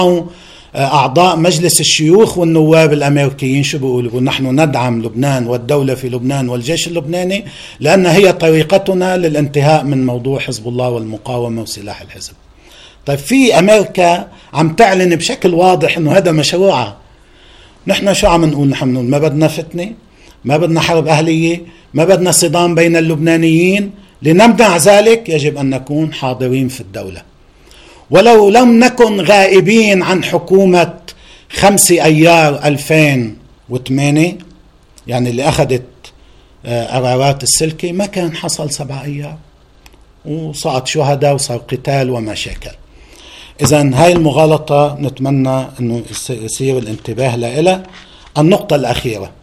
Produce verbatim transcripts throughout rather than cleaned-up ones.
أعضاء مجلس الشيوخ والنواب الأمريكيين شو بيقولوا؟ نحن ندعم لبنان والدولة في لبنان والجيش اللبناني لأن هي طريقتنا للانتهاء من موضوع حزب الله والمقاومة وسلاح الحزب. طيب في أمريكا عم تعلن بشكل واضح أنه هذا مشروعها. نحن شو عم نقول؟ نحن نقول ما بدنا فتنة، ما بدنا حرب أهلية، ما بدنا صدام بين اللبنانيين. لنمنع ذلك يجب أن نكون حاضرين في الدولة، ولو لم نكن غائبين عن حكومة خمسة أيار ألفين وثمانية، يعني اللي أخذت قرارات السلكي، ما كان حصل سبعة أيار وصعد شهداء وصار قتال ومشاكل. إذن هاي المغالطة نتمنى أنه يصير الانتباه لها. النقطة الأخيرة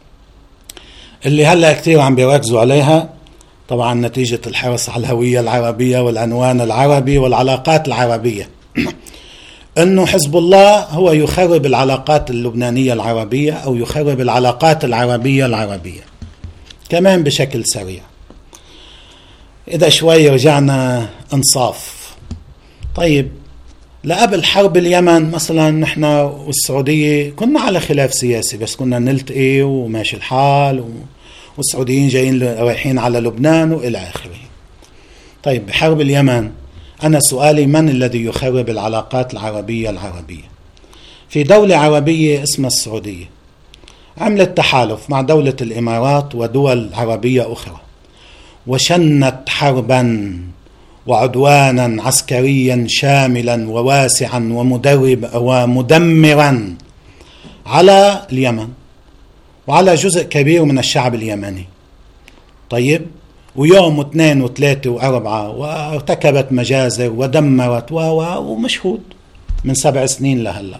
اللي هلأ كتير عم بيركزوا عليها، طبعا نتيجة الحرص على الهوية العربية والعنوان العربي والعلاقات العربية، أنه حزب الله هو يخرب العلاقات اللبنانية العربية أو يخرب العلاقات العربية العربية كمان بشكل سريع. إذا شوي رجعنا انصاف، طيب لقبل حرب اليمن مثلا نحن والسعودية كنا على خلاف سياسي، بس كنا نلتقي وماشي الحال و... والسعوديين جايين رايحين على لبنان وإلى آخره. طيب بحرب اليمن أنا سؤالي، من الذي يخرب العلاقات العربية العربية؟ في دولة عربية اسمها السعودية عملت تحالف مع دولة الإمارات ودول عربية أخرى، وشنت حربا وعدوانا عسكريا شاملا وواسعا ومدرب ومدمرا على اليمن وعلى جزء كبير من الشعب اليمني. طيب ويوم واثنين وثلاثة وأربعة وارتكبت مجازر ودمرت و ومشهود من سبع سنين لهلا.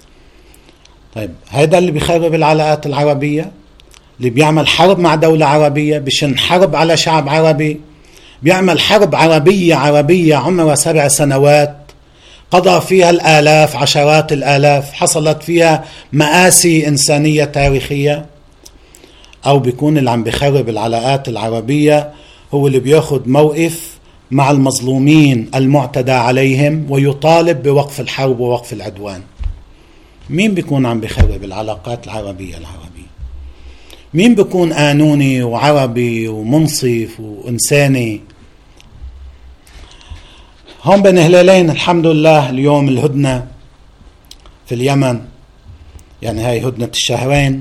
طيب هذا اللي بيخرب العلاقات العربية، اللي بيعمل حرب مع دولة عربية، بشن حرب على شعب عربي، بيعمل حرب عربية عربية عمرها سبع سنوات قضى فيها الآلاف عشرات الآلاف، حصلت فيها مآسي إنسانية تاريخية. أو بيكون اللي عم بيخرب العلاقات العربية هو اللي بياخد موقف مع المظلومين المعتدى عليهم ويطالب بوقف الحرب ووقف العدوان. مين بيكون عم بيخرب العلاقات العربية العربية؟ مين بيكون قانوني وعربي ومنصف وإنساني؟ هم بين هلالين الحمد لله اليوم الهدنة في اليمن، يعني هاي هدنة الشهرين،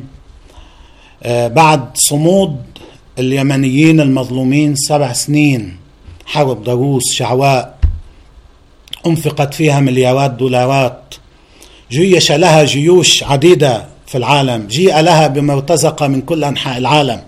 آه بعد صمود اليمنيين المظلومين سبع سنين حرب ضروس شعواء انفقت فيها مليارات دولارات، جيش لها جيوش عديدة في العالم، جيء لها بمرتزقة من كل أنحاء العالم.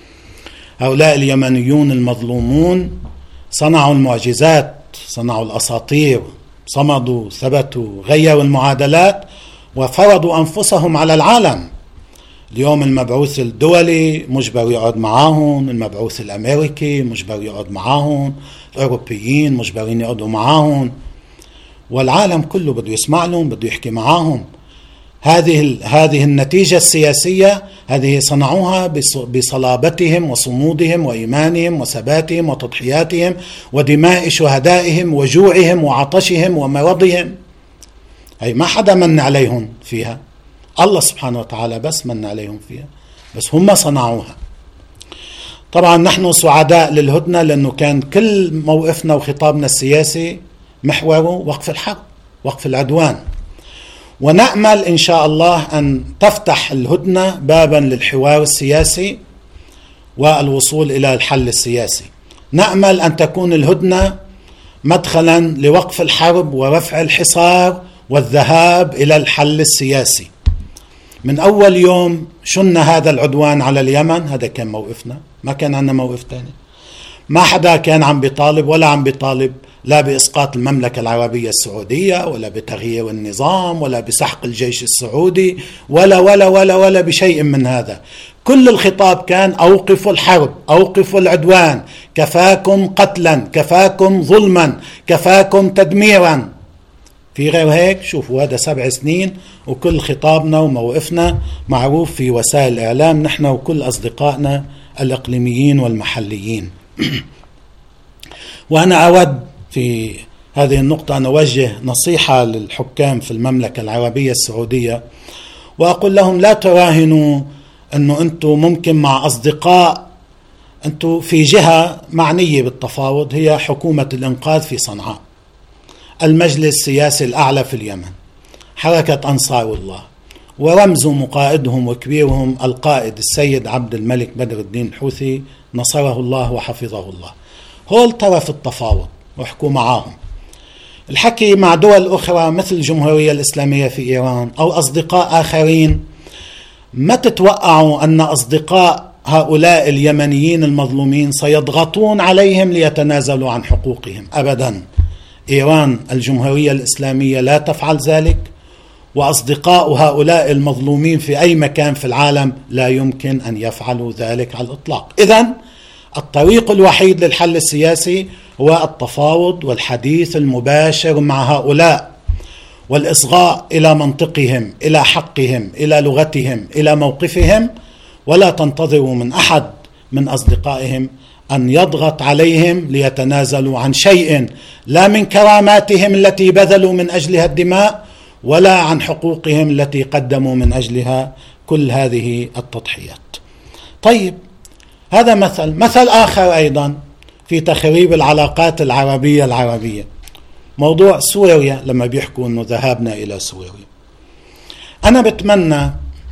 هؤلاء اليمنيون المظلومون صنعوا المعجزات، صنعوا الأساطير، صمدوا، ثبتوا، غيروا المعادلات وفرضوا أنفسهم على العالم. اليوم المبعوث الدولي مجبر يقعد معاهم، المبعوث الأمريكي مجبر يقعد معاهم، الأوروبيين مجبرين يقعدوا معاهم، والعالم كله بده يسمع لهم، بده يحكي معاهم. هذه هذه النتيجة السياسية هذه صنعوها بصلابتهم وصمودهم وإيمانهم وثباتهم وتضحياتهم ودماء شهدائهم وجوعهم وعطشهم ومرضهم. أي ما حدا من عليهم فيها، الله سبحانه وتعالى بس من عليهم فيها، بس هم صنعوها. طبعا نحن سعداء للهدنة لأنه كان كل موقفنا وخطابنا السياسي محوره وقف الحرب، وقف العدوان، ونأمل إن شاء الله أن تفتح الهدنة بابا للحوار السياسي والوصول إلى الحل السياسي. نأمل أن تكون الهدنة مدخلا لوقف الحرب ورفع الحصار والذهاب إلى الحل السياسي. من أول يوم شن هذا العدوان على اليمن هذا كان موقفنا، ما كان عندنا موقف تاني. ما حدا كان عم بيطالب ولا عم بيطالب لا بإسقاط المملكة العربية السعودية ولا بتغيير النظام ولا بسحق الجيش السعودي ولا ولا ولا ولا بشيء من هذا. كل الخطاب كان أوقفوا الحرب، أوقفوا العدوان، كفاكم قتلا، كفاكم ظلما، كفاكم تدميرا. في غير هيك شوفوا هذا سبع سنين وكل خطابنا وموقفنا معروف في وسائل الإعلام نحن وكل أصدقائنا الإقليميين والمحليين. وأنا أود في هذه النقطة أنا أوجه نصيحة للحكام في المملكة العربية السعودية، وأقول لهم لا تراهنوا أنه أنتم ممكن مع أصدقاء، أنتم في جهة معنية بالتفاوض هي حكومة الإنقاذ في صنعاء، المجلس السياسي الأعلى في اليمن، حركة أنصار الله، ورمز مقائدهم وكبيرهم القائد السيد عبد الملك بدر الدين الحوثي نصره الله وحفظه الله. هول طرف التفاوض واحكوا معاهم. الحكي مع دول أخرى مثل الجمهورية الإسلامية في إيران أو أصدقاء آخرين، ما تتوقعوا أن أصدقاء هؤلاء اليمنيين المظلومين سيضغطون عليهم ليتنازلوا عن حقوقهم، أبدا. إيران الجمهورية الإسلامية لا تفعل ذلك، وأصدقاء هؤلاء المظلومين في أي مكان في العالم لا يمكن أن يفعلوا ذلك على الإطلاق. إذن الطريق الوحيد للحل السياسي هو التفاوض والحديث المباشر مع هؤلاء، والإصغاء إلى منطقهم، إلى حقهم، إلى لغتهم، إلى موقفهم، ولا تنتظروا من أحد من أصدقائهم أن يضغط عليهم ليتنازلوا عن شيء، لا من كراماتهم التي بذلوا من أجلها الدماء، ولا عن حقوقهم التي قدموا من أجلها كل هذه التضحيات. طيب، هذا مثل. مثل آخر أيضا في تخريب العلاقات العربية العربية، موضوع سوريا. لما بيحكوا أنه ذهابنا إلى سوريا، أنا بتمنى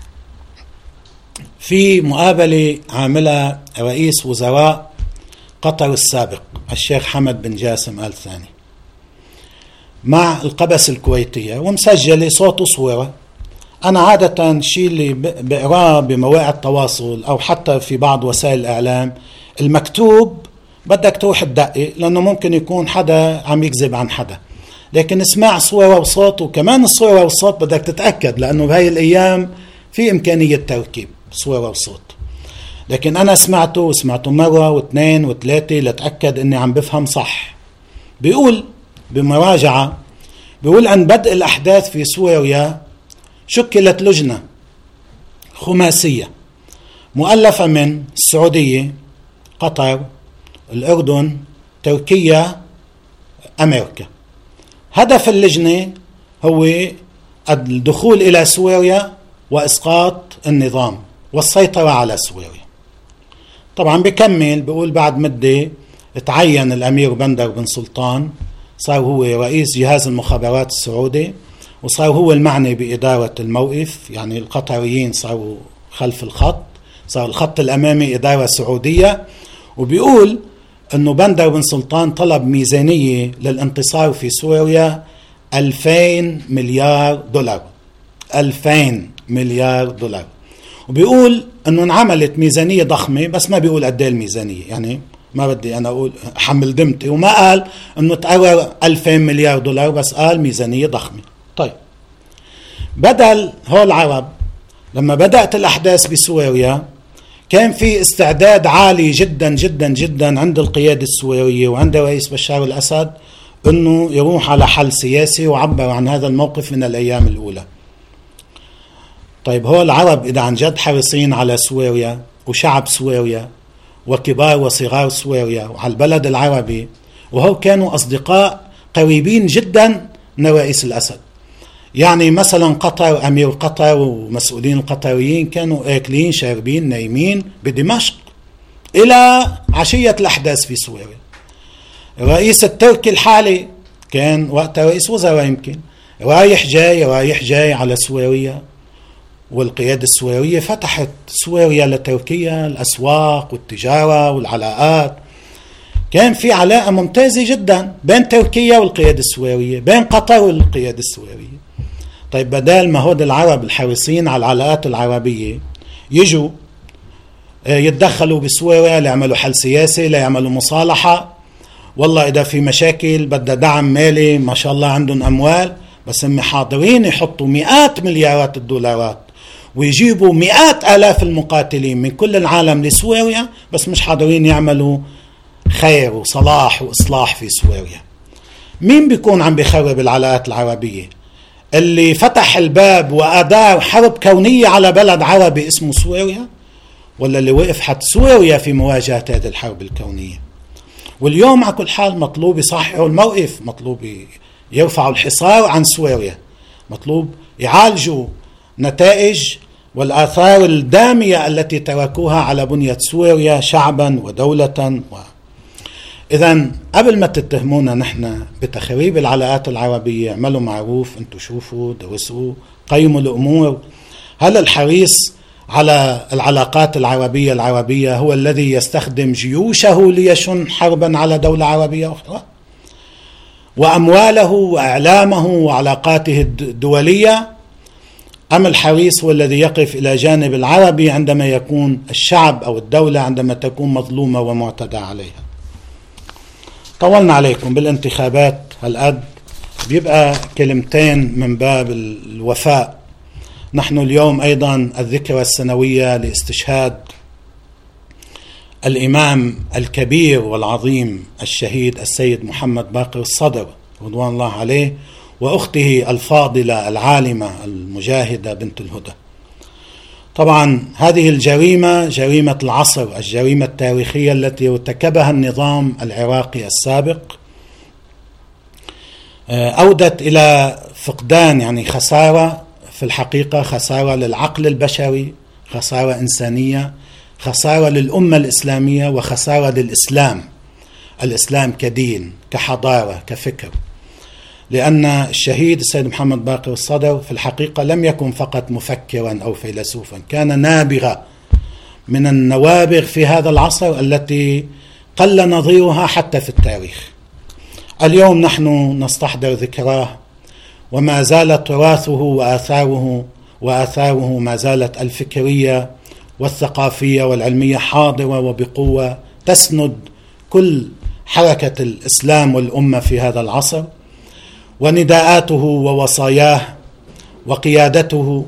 في مقابلة عاملة رئيس وزراء قطر السابق الشيخ حمد بن جاسم آل ثاني مع القبس الكويتية، ومسجلة صوت وصورة. أنا عادة الشيء اللي بقراه بمواقع التواصل أو حتى في بعض وسائل الإعلام، المكتوب بدك تروح تدقق، لأنه ممكن يكون حدا عم يكذب عن حدا، لكن اسمع صورة وصوت، وكمان الصورة والصوت بدك تتأكد، لأنه بهاي الأيام في إمكانية تركيب صورة وصوت. لكن أنا سمعته وسمعته مرة واثنين وثلاثة لتأكد أني عم بفهم صح. بيقول بمراجعة، بيقول عن بدء الأحداث في سوريا شكلت لجنة خماسية مؤلفة من السعودية، قطر، الأردن، تركيا، أمريكا. هدف اللجنة هو الدخول إلى سوريا وإسقاط النظام والسيطرة على سوريا. طبعا بكمل بيقول بعد مدة تعين الأمير بندر بن سلطان، صار هو رئيس جهاز المخابرات السعودي، وصار هو المعني بإدارة الموقف، يعني القطريين صاروا خلف الخط، صار الخط الأمامي إدارة سعودية. وبيقول أنه بندر بن سلطان طلب ميزانية للانتصار في سوريا ألفين مليار دولار، ألفين مليار دولار. وبيقول أنه انعملت ميزانية ضخمة، بس ما بيقول قد ايه الميزانية، يعني ما بدي أنا أقول حمل دمتي، وما قال أنه تقرر ألفين مليار دولار، بس قال ميزانية ضخمة. طيب، بدل هول العرب لما بدأت الأحداث بسوريا كان في استعداد عالي جدا جدا جدا عند القيادة السورية وعند رئيس بشار الأسد أنه يروح على حل سياسي، وعبر عن هذا الموقف من الأيام الأولى. طيب، هول العرب إذا عن جد حريصين على سوريا وشعب سوريا وكبار وصغار سوريا وعلى البلد العربي، وهو كانوا أصدقاء قريبين جدا من رئيس الأسد، يعني مثلا قطر، أمير قطر ومسؤولين القطريين كانوا آكلين شاربين نايمين بدمشق إلى عشية الأحداث في سوريا. الرئيس التركي الحالي كان وقتها رئيس وزراء، يمكن رايح جاي رايح جاي على سوريا، والقيادة السورية فتحت سوريا لتركيا الأسواق والتجارة والعلاقات. كان في علاقة ممتازة جدا بين تركيا والقيادة السورية، بين قطر والقيادة السورية. طيب، بدال ما هود العرب الحريصين على العلاقات العربية يجوا يتدخلوا بسوريا ليعملوا حل سياسي، ليعملوا مصالحة، والله إذا في مشاكل بدها دعم مالي، ما شاء الله عندهم أموال، بس هم حاضرين يحطوا مئات مليارات الدولارات ويجيبوا مئات آلاف المقاتلين من كل العالم لسوريا، بس مش حاضرين يعملوا خير وصلاح وإصلاح في سوريا. مين بيكون عم بيخرب العلاقات العربية؟ اللي فتح الباب وأدار حرب كونية على بلد عربي اسمه سوريا، ولا اللي وقف حتى سوريا في مواجهة هذه الحرب الكونية؟ واليوم على كل حال مطلوب يصححوا الموقف، مطلوب يرفعوا الحصار عن سوريا، مطلوب يعالجوا نتائج والآثار الدامية التي تركوها على بنية سوريا شعبا ودولة. و... إذن قبل ما تتهمونا نحن بتخريب العلاقات العربية، اعملوا معروف، انتوا شوفوا درسوا قيموا الأمور. هل الحريص على العلاقات العربية العربية هو الذي يستخدم جيوشه ليشن حربا على دولة عربية أخرى؟ وأمواله وإعلامه وعلاقاته الدولية، أم الحريص هو الذي يقف إلى جانب العربي عندما يكون الشعب أو الدولة عندما تكون مظلومة ومعتدى عليها؟ طولنا عليكم بالانتخابات هالقد، بيبقى كلمتين من باب الوفاء. نحن اليوم أيضا الذكرى السنوية لاستشهاد الإمام الكبير والعظيم الشهيد السيد محمد باقر الصدر رضوان الله عليه، وأخته الفاضلة العالمة المجاهدة بنت الهدى. طبعا هذه الجريمة جريمة العصر، الجريمة التاريخية التي ارتكبها النظام العراقي السابق، أودت إلى فقدان، يعني خسارة في الحقيقة، خسارة للعقل البشري، خسارة إنسانية، خسارة للأمة الإسلامية، وخسارة للإسلام، الإسلام كدين كحضارة كفكر. لأن الشهيد السيد محمد باقر الصدر في الحقيقة لم يكن فقط مفكرا أو فيلسوفا، كان نابغة من النوابغ في هذا العصر التي قل نظيرها حتى في التاريخ. اليوم نحن نستحضر ذكراه، وما زال تراثه وآثاره وآثاره ما زالت الفكرية والثقافية والعلمية حاضرة وبقوة تسند كل حركة الإسلام والأمة في هذا العصر. ونداءاته ووصاياه وقيادته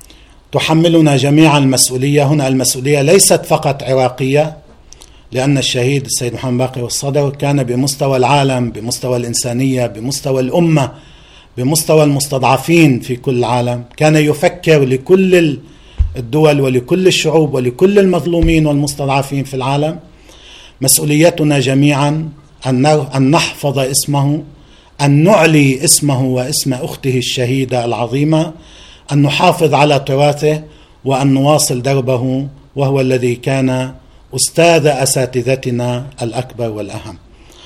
تحملنا جميعا المسؤولية. هنا المسؤولية ليست فقط عراقية، لأن الشهيد السيد محمد باقر الصدر كان بمستوى العالم، بمستوى الإنسانية، بمستوى الأمة، بمستوى المستضعفين في كل العالم. كان يفكر لكل الدول ولكل الشعوب ولكل المظلومين والمستضعفين في العالم. مسؤوليتنا جميعا أن نحفظ اسمه، أن نعلي اسمه واسم أخته الشهيدة العظيمة، أن نحافظ على تراثه، وأن نواصل دربه، وهو الذي كان أستاذ أساتذتنا الأكبر والأهم.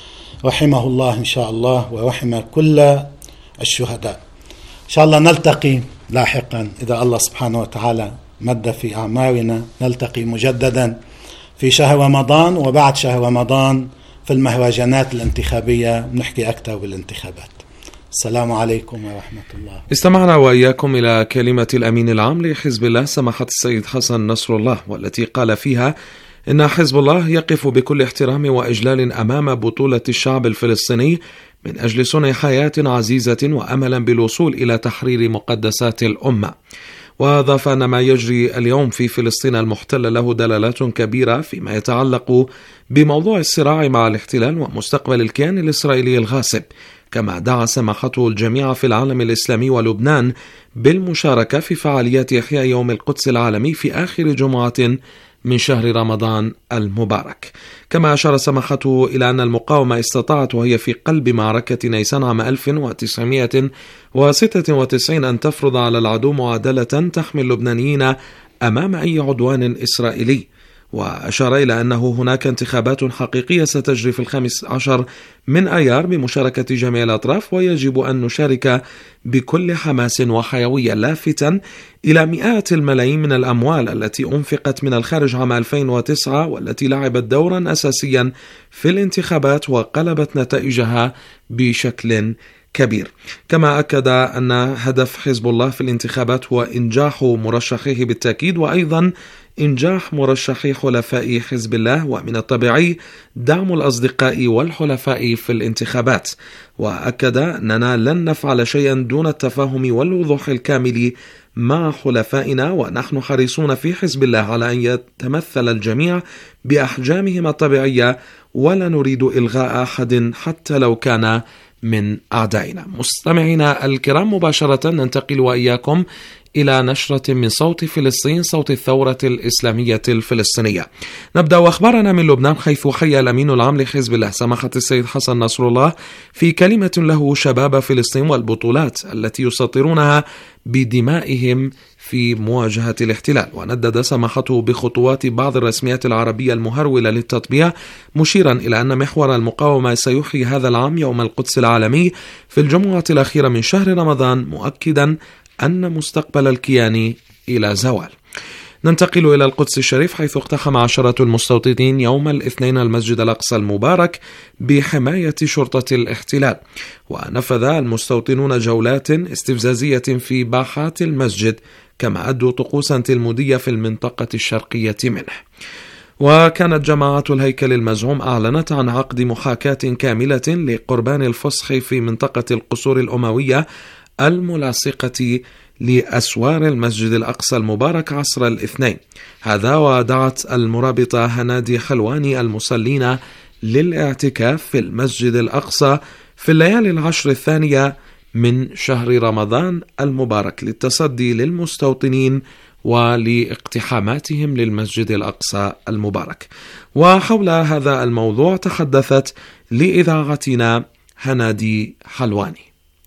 رحمه الله إن شاء الله، ورحم كل الشهداء. إن شاء الله نلتقي لاحقا إذا الله سبحانه وتعالى مد في أعمارنا، نلتقي مجددا في شهر رمضان، وبعد شهر رمضان في المهرجانات الانتخابية نحكي أكثر بالانتخابات. السلام عليكم ورحمة الله. استمعنا وإياكم إلى كلمة الأمين العام لحزب الله سماحة السيد حسن نصر الله، والتي قال فيها إن حزب الله يقف بكل احترام وإجلال أمام بطولة الشعب الفلسطيني من أجل صنع حياة عزيزة وأملا بالوصول إلى تحرير مقدسات الأمة. وأضاف أن ما يجري اليوم في فلسطين المحتلة له دلالات كبيرة فيما يتعلق بموضوع الصراع مع الاحتلال ومستقبل الكيان الإسرائيلي الغاصب. كما دعا سماحته الجميع في العالم الإسلامي ولبنان بالمشاركة في فعاليات إحياء يوم القدس العالمي في آخر جمعة من شهر رمضان المبارك. كما أشار سماحته إلى أن المقاومة استطاعت وهي في قلب معركة نيسان عام ألف وتسعمائة وستة وتسعين أن تفرض على العدو معادلة تحمي اللبنانيين أمام أي عدوان إسرائيلي. وأشار إلى أنه هناك انتخابات حقيقية ستجري في الخامس عشر من أيار بمشاركة جميع الأطراف، ويجب أن نشارك بكل حماس وحيوية، لافتا إلى مئات الملايين من الأموال التي أنفقت من الخارج عام ألفين وتسعة والتي لعبت دورا أساسيا في الانتخابات وقلبت نتائجها بشكل كبير. كما أكد أن هدف حزب الله في الانتخابات هو إنجاح مرشحيه بالتأكيد، وأيضا إنجاح مرشحي حلفاء حزب الله، ومن الطبيعي دعم الأصدقاء والحلفاء في الانتخابات. وأكد أننا لن نفعل شيئا دون التفاهم والوضوح الكامل مع حلفائنا، ونحن حريصون في حزب الله على أن يتمثل الجميع بأحجامهم الطبيعية، ولا نريد إلغاء أحد حتى لو كان من أعدائنا. مستمعينا الكرام، مباشرة ننتقل وإياكم إلى نشرة من صوت فلسطين، صوت الثورة الإسلامية الفلسطينية. نبدأ أخبارنا من لبنان، حيث حيا الأمين العام لحزب الله سماحة السيد حسن نصر الله في كلمة له شباب فلسطين والبطولات التي يسطرونها بدمائهم في مواجهة الاحتلال، وندد سماحته بخطوات بعض الرسميات العربية المهرولة للتطبيع، مشيرا إلى أن محور المقاومة سيحيي هذا العام يوم القدس العالمي في الجمعة الأخيرة من شهر رمضان، مؤكدا أن مستقبل الكيان إلى زوال. ننتقل إلى القدس الشريف، حيث اقتحم عشرة المستوطنين يوم الاثنين المسجد الأقصى المبارك بحماية شرطة الاحتلال، ونفذ المستوطنون جولات استفزازية في باحات المسجد، كما أدوا طقوسا تلمودية في المنطقة الشرقية منه. وكانت جماعة الهيكل المزعوم أعلنت عن عقد محاكاة كاملة لقربان الفصح في منطقة القصور الأموية الملاصقة لأسوار المسجد الأقصى المبارك عصر الاثنين. هذا ودعت المرابطة هنادي حلواني المصلين للاعتكاف في المسجد الأقصى في الليالي العشر الثانية من شهر رمضان المبارك للتصدي للمستوطنين ولاقتحاماتهم للمسجد الأقصى المبارك. وحول هذا الموضوع تحدثت لإذاعتنا هنادي حلواني.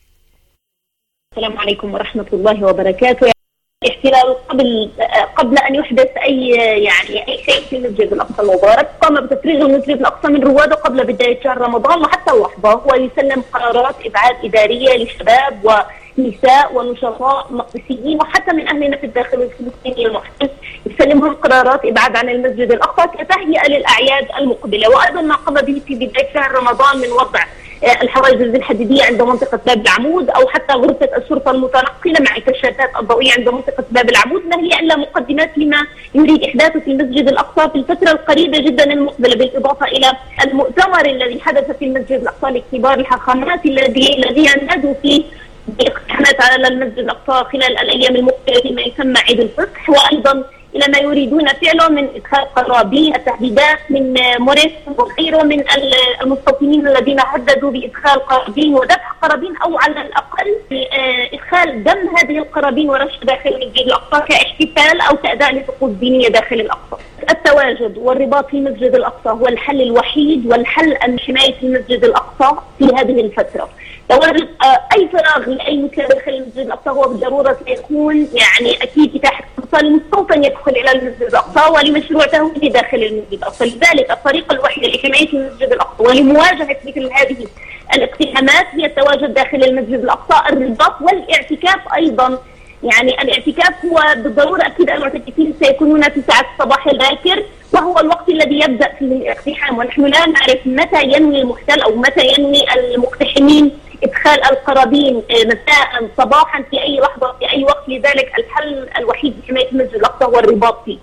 السلام عليكم ورحمة الله وبركاته. الاحتلال قبل قبل أن يحدث أي يعني أي شيء في المسجد الأقصى المبارك قام بتفريغ المسجد الأقصى من رواده قبل بداية شهر رمضان، وحتى اللحظة هو يسلم قرارات إبعاد إدارية لشباب ونساء ونشطاء مقدسيين وحتى من أهلنا في الداخل الفلسطيني المحتل، يسلمهم قرارات إبعاد عن المسجد الأقصى كتهيئة للأعياد المقبلة. وأيضا ما قام به في بداية شهر رمضان من وضع الحواجز الحديدية عند منطقة باب العمود، أو حتى غرفة الشرطة المتنقلة مع الكشافات الضوئية عند منطقة باب العمود، ما هي إلا مقدمات لما يريد إحداثه في المسجد الأقصى في الفترة القريبة جدا المقبلة، بالإضافة إلى المؤتمر الذي حدث في المسجد الأقصى لكبار الحاخامات الذي الذي ينادوا فيه باقتحامات على المسجد الأقصى خلال الأيام المقبلة فيما يسمى عيد الفصح، وأيضا إلى ما يريدون فعله من إدخال قرابين، التهديدات من موريس وغيره من المستوطنين الذين هددوا بإدخال قرابين ودفع قرابين، أو على الأقل إدخال دم هذه القرابين ورش داخل المسجد الأقصى كاحتفال أو كأداء لطقوس دينية داخل الأقصى. التواجد والرباط في المسجد الأقصى هو الحل الوحيد والحل أن حماية المسجد الأقصى في هذه الفترة. تواجد أي فراغ لأي مسلم داخل المسجد الأقصى هو بالضرورة سيكون يعني أكيد إتاحة فرصة للمستوطن يدخل إلى المسجد الأقصى ولمشروع تهويدي داخل المسجد الأقصى. لذلك الطريقة الوحيدة لحماية المسجد الأقصى ولمواجهة مثل هذه الاقتحامات هي التواجد داخل المسجد الأقصى، الرباط والاعتكاف أيضا. يعني الاعتكاف هو بالضرورة أكيد المعتكفين سيكونون في ساعات الصباح الباكر، وهو الوقت الذي يبدأ فيه الاقتحام، ونحن لا نعرف متى ينوي المحتل أو متى ينوي المقتحمين إدخال القرابين مساء صباحا في أي لحظة في أي وقت. لذلك الحل الوحيد لحماية المسجد الأقصى هو الرباط فيه.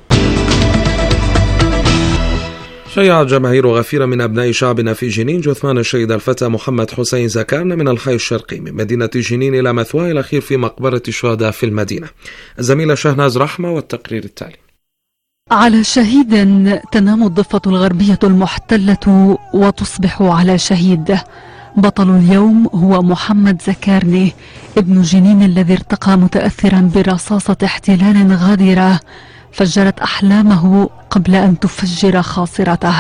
شيعت جماهير غفيرة من أبناء شعبنا في جنين جثمان الشهيد الفتى محمد حسين زكارنة من الحي الشرقي من مدينة جنين إلى مثواه الأخير في مقبرة الشهداء في المدينة. الزميلة شهناز رحمة والتقرير التالي. على شهيد تنام الضفة الغربية المحتلة وتصبح على شهيد. بطل اليوم هو محمد زكارنة ابن جنين الذي ارتقى متأثرا برصاصة احتلال غادرة فجرت أحلامه قبل أن تفجر خاصرته.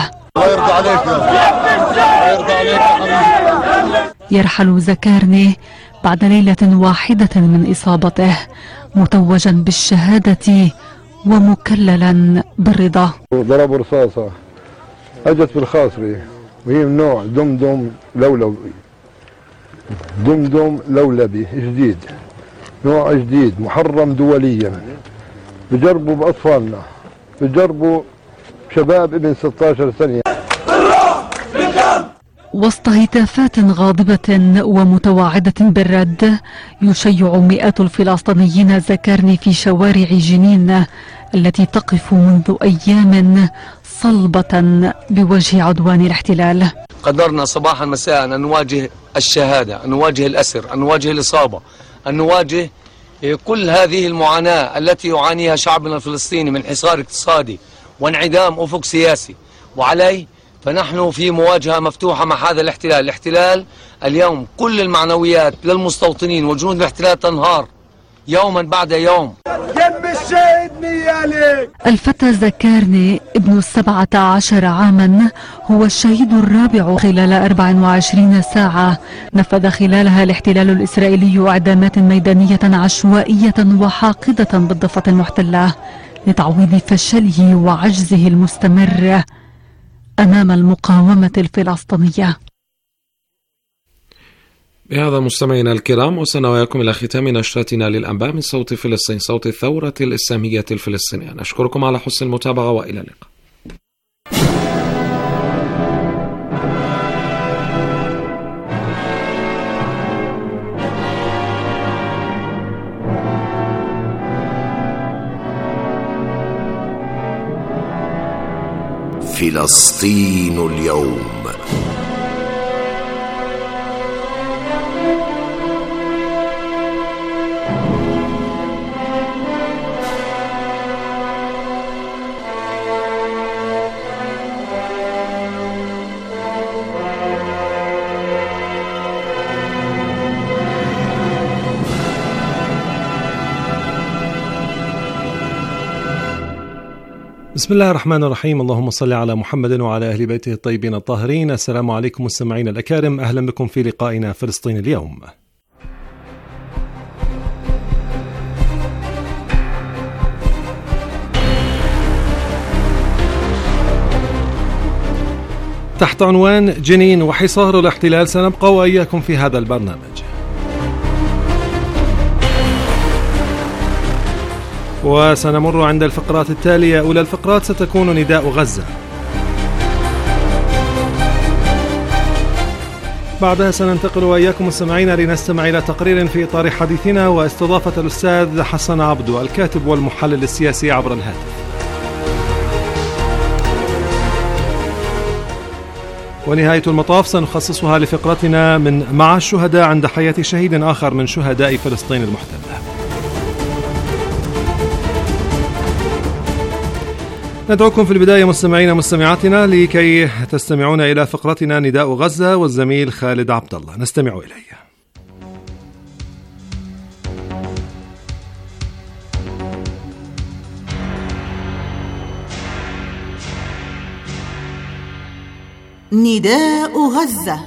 يرحل زكارنة بعد ليلة واحدة من إصابته متوجا بالشهادة ومكللا بالرضا. ضرب رصاصة أجت بالخاصرة وهي من نوع دمدم لولبي، دمدم لولبي جديد، نوع جديد محرم دوليا. بجربوا بأطفالنا، بجربوا شباب ابن ستة عشر سنة. وسط هتافات غاضبة ومتواعدة بالرد يشيع مئات الفلسطينيين زكارني في شوارع جنين التي تقف منذ أيام صلبة بوجه عدوان الاحتلال. قدرنا صباحا مساء أن نواجه الشهادة، أن نواجه الأسر، أن نواجه الإصابة، أن نواجه كل هذه المعاناة التي يعانيها شعبنا الفلسطيني من حصار اقتصادي وانعدام أفق سياسي. وعليه فنحن في مواجهة مفتوحة مع هذا الاحتلال. الاحتلال اليوم كل المعنويات للمستوطنين وجنود الاحتلال تنهار، يوما بعد يوم. الفتى زكارني ابن السبعة عشر عاما هو الشهيد الرابع خلال أربع وعشرين ساعة نفذ خلالها الاحتلال الإسرائيلي إعدامات ميدانية عشوائية وحاقدة بالضفة المحتلة لتعويض فشله وعجزه المستمر أمام المقاومة الفلسطينية. بهذا مستمعينا الكرام وصلنا وياكم إلى ختام نشرتنا للأنباء من صوت فلسطين، صوت الثورة الإسلامية الفلسطينية. نشكركم على حسن المتابعة وإلى اللقاء. فلسطين اليوم. بسم الله الرحمن الرحيم. اللهم صل على محمد وعلى أهل بيته الطيبين الطاهرين. السلام عليكم مستمعين الأكارم، أهلا بكم في لقائنا فلسطين اليوم. تحت عنوان جنين وحصار الاحتلال سنبقى وإياكم في هذا البرنامج. وسنمر عند الفقرات التالية. أولى الفقرات ستكون نداء غزة، بعدها سننتقل وإياكم مستمعين لنستمع إلى تقرير في إطار حديثنا واستضافة الأستاذ حسن عبدو الكاتب والمحلل السياسي عبر الهاتف. ونهاية المطاف سنخصصها لفقرتنا من مع الشهداء عند حياة شهيد آخر من شهداء فلسطين المحتلة. ندعوكم في البداية مستمعين مستمعاتنا لكي تستمعون إلى فقرتنا نداء غزة والزميل خالد عبد الله، نستمع إليه. نداء غزة.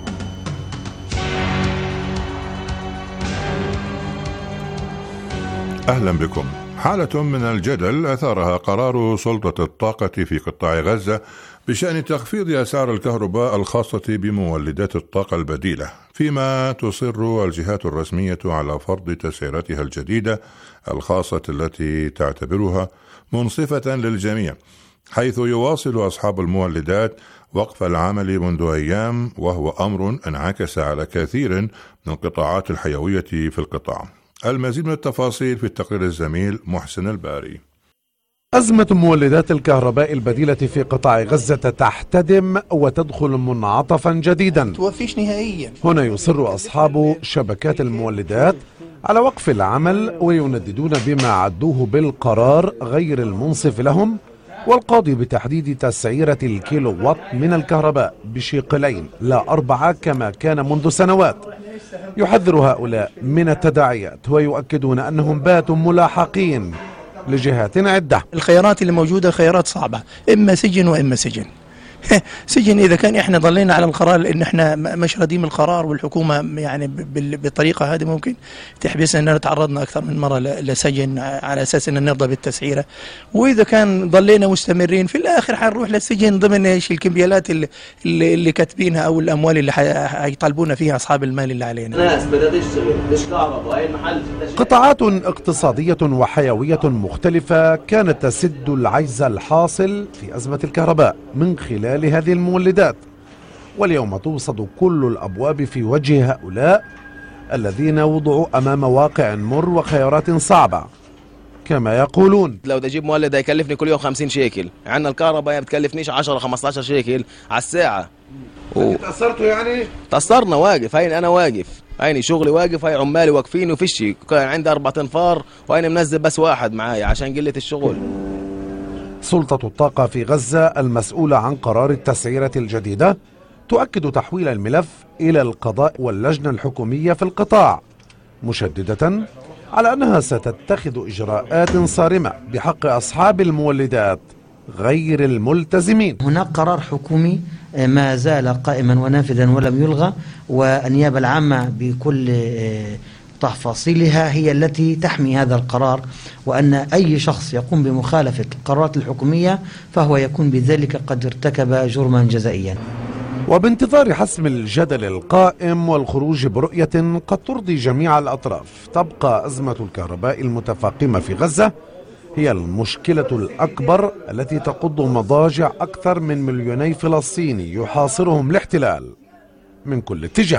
أهلا بكم. حالة من الجدل أثارها قرار سلطة الطاقة في قطاع غزة بشأن تخفيض أسعار الكهرباء الخاصة بمولدات الطاقة البديلة، فيما تصر الجهات الرسمية على فرض تسعيراتها الجديدة الخاصة التي تعتبرها منصفة للجميع، حيث يواصل أصحاب المولدات وقف العمل منذ أيام، وهو أمر انعكس على كثير من القطاعات الحيوية في القطاع. المزيد من التفاصيل في التقرير الزميل محسن الباري. أزمة مولدات الكهرباء البديلة في قطاع غزة تحتدم وتدخل منعطفا جديدا توفيش نهائيا. هنا يصر أصحاب شبكات المولدات على وقف العمل وينددون بما عدوه بالقرار غير المنصف لهم، والقاضي بتحديد تسعيرة الكيلو وات من الكهرباء بشقلين لا أربعة كما كان منذ سنوات. يحذر هؤلاء من التداعيات ويؤكدون أنهم باتوا ملاحقين لجهات عدة. الخيارات اللي موجودة خيارات صعبة، إما سجن وإما سجن. سجن إذا كان إحنا ضلينا على القرار إن إحنا مش رديم القرار، والحكومة يعني بالطريقة هذه ممكن تحبسنا أننا تعرضنا أكثر من مرة لسجن على أساس أن نرضى بالتسعيرة. وإذا كان ضلينا مستمرين في الآخر حنروح للسجن ضمن إيش الكمبيالات اللي, اللي, اللي كاتبينها أو الأموال اللي حيطالبونا فيها أصحاب المال اللي علينا. ناس بدها تشتغل مش كهرباء، أي محل. قطاعات اقتصادية وحيوية مختلفة كانت تسد العجز الحاصل في أزمة الكهرباء من خلال هذه المولدات، واليوم توصد كل الأبواب في وجه هؤلاء الذين وضعوا أمام واقع مر وخيارات صعبة. كما يقولون لو بدي اجيب مولد هيكلفني كل يوم خمسين شيكل، عندنا الكهرباء بتكلفنيش عشرة خمسة عشر شيكل على الساعة. و... تأثرتوا يعني؟ تأثرنا، واقف، هين أنا واقف، هيني شغلي واقف، هاي عمالي واقفين وفيشي، كان عندي أربع تنفار وهيني منزل بس واحد معايا عشان قلة الشغل. سلطة الطاقة في غزة المسؤولة عن قرار التسعيرة الجديدة تؤكد تحويل الملف إلى القضاء واللجنة الحكومية في القطاع، مشددة على أنها ستتخذ إجراءات صارمة بحق أصحاب المولدات غير الملتزمين. هناك قرار حكومي ما زال قائما ونافذا ولم يلغى، والنيابة العامة بكل تفاصيلها هي التي تحمي هذا القرار، وأن أي شخص يقوم بمخالفة القرارات الحكومية فهو يكون بذلك قد ارتكب جرما جزائيا. وبانتظار حسم الجدل القائم والخروج برؤية قد ترضي جميع الأطراف، تبقى أزمة الكهرباء المتفاقمة في غزة هي المشكلة الأكبر التي تقض مضاجع أكثر من مليوني فلسطيني يحاصرهم الاحتلال من كل اتجاه.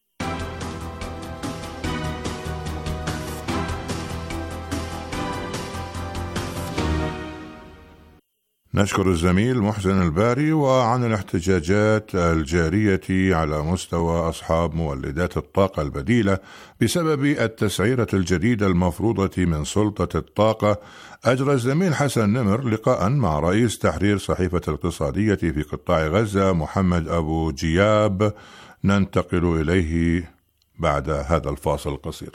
نشكر الزميل محسن الباري. وعن الاحتجاجات الجارية على مستوى أصحاب مولدات الطاقة البديلة بسبب التسعيرة الجديدة المفروضة من سلطة الطاقة، أجرى الزميل حسن نمر لقاء مع رئيس تحرير صحيفة الاقتصادية في قطاع غزة محمد أبو جياب، ننتقل إليه بعد هذا الفاصل القصير.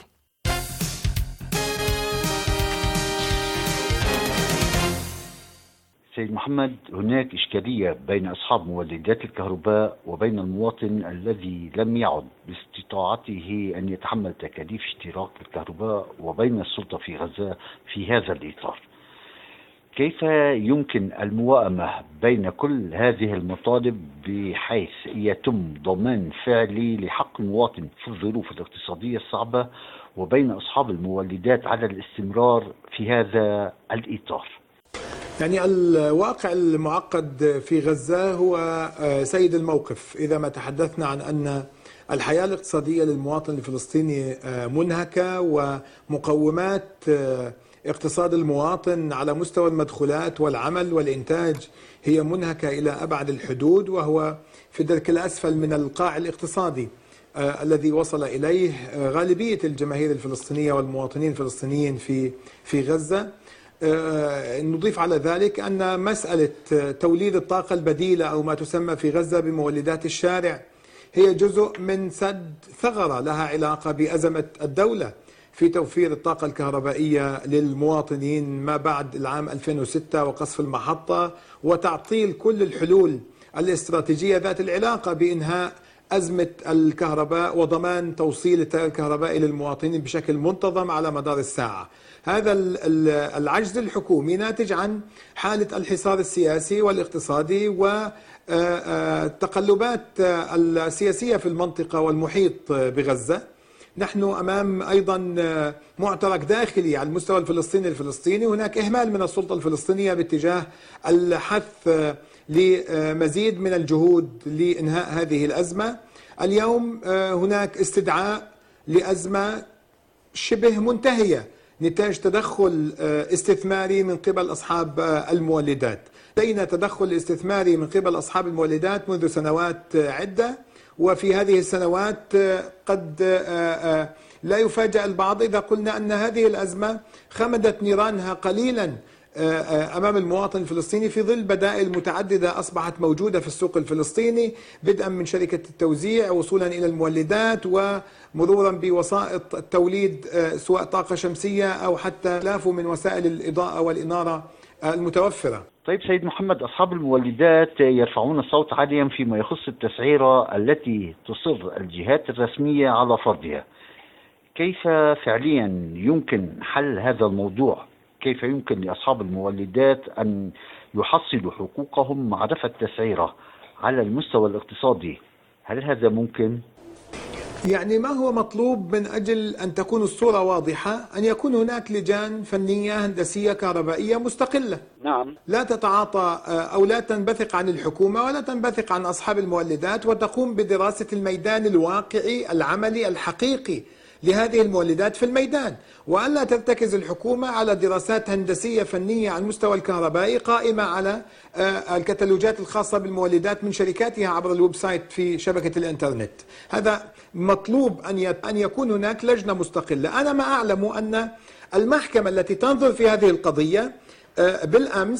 سيد محمد، هناك إشكالية بين أصحاب مولدات الكهرباء وبين المواطن الذي لم يعد باستطاعته أن يتحمل تكاليف اشتراك الكهرباء وبين السلطة في غزة في هذا الإطار. كيف يمكن الموائمة بين كل هذه المطالب بحيث يتم ضمان فعلي لحق المواطن في الظروف الاقتصادية الصعبة وبين أصحاب المولدات على الاستمرار في هذا الإطار؟ يعني الواقع المعقد في غزة هو سيد الموقف. إذا ما تحدثنا عن أن الحياة الاقتصادية للمواطن الفلسطيني منهكة، ومقومات اقتصاد المواطن على مستوى المدخولات والعمل والإنتاج هي منهكة إلى أبعد الحدود، وهو في الدرك الأسفل من القاع الاقتصادي الذي وصل إليه غالبية الجماهير الفلسطينية والمواطنين الفلسطينيين في في غزة. نضيف على ذلك أن مسألة توليد الطاقة البديلة أو ما تسمى في غزة بمولدات الشارع هي جزء من سد ثغرة لها علاقة بأزمة الدولة في توفير الطاقة الكهربائية للمواطنين ما بعد العام ألفين وستة وقصف المحطة، وتعطيل كل الحلول الاستراتيجية ذات العلاقة بإنهاء أزمة الكهرباء وضمان توصيل التيار الكهربائي للمواطنين بشكل منتظم على مدار الساعة. هذا العجز الحكومي ناتج عن حالة الحصار السياسي والاقتصادي والتقلبات السياسية في المنطقة والمحيط بغزة. نحن أمام أيضا معترك داخلي على المستوى الفلسطيني الفلسطيني هناك إهمال من السلطة الفلسطينية باتجاه الحث لمزيد من الجهود لإنهاء هذه الأزمة. اليوم هناك استدعاء لأزمة شبه منتهية نتاج تدخل استثماري من قبل أصحاب المولدات. لدينا تدخل استثماري من قبل أصحاب المولدات منذ سنوات عدة، وفي هذه السنوات قد لا يفاجأ البعض إذا قلنا أن هذه الأزمة خمدت نيرانها قليلا أمام المواطن الفلسطيني في ظل بدائل متعددة أصبحت موجودة في السوق الفلسطيني، بدءا من شركة التوزيع وصولا إلى المولدات ومرورا بوسائط التوليد سواء طاقة شمسية أو حتى آلاف من وسائل الإضاءة والإنارة المتوفرة. طيب سيد محمد، أصحاب المولدات يرفعون الصوت عاليا فيما يخص التسعيرة التي تصر الجهات الرسمية على فرضها. كيف فعليا يمكن حل هذا الموضوع؟ كيف يمكن لأصحاب المولدات أن يحصلوا حقوقهم مع رفع التسعيرة على المستوى الاقتصادي؟ هل هذا ممكن؟ يعني ما هو مطلوب من أجل أن تكون الصورة واضحة أن يكون هناك لجان فنية هندسية كهربائية مستقلة. نعم. لا تتعاطى أو لا تنبثق عن الحكومة ولا تنبثق عن أصحاب المولدات، وتقوم بدراسة الميدان الواقعي العملي الحقيقي لهذه المولدات في الميدان، وألا ترتكز الحكومة على دراسات هندسية فنية على المستوى الكهربائي قائمة على الكتالوجات الخاصة بالمولدات من شركاتها عبر الويب سايت في شبكة الإنترنت. هذا مطلوب أن يكون هناك لجنة مستقلة. أنا ما أعلم أن المحكمة التي تنظر في هذه القضية بالأمس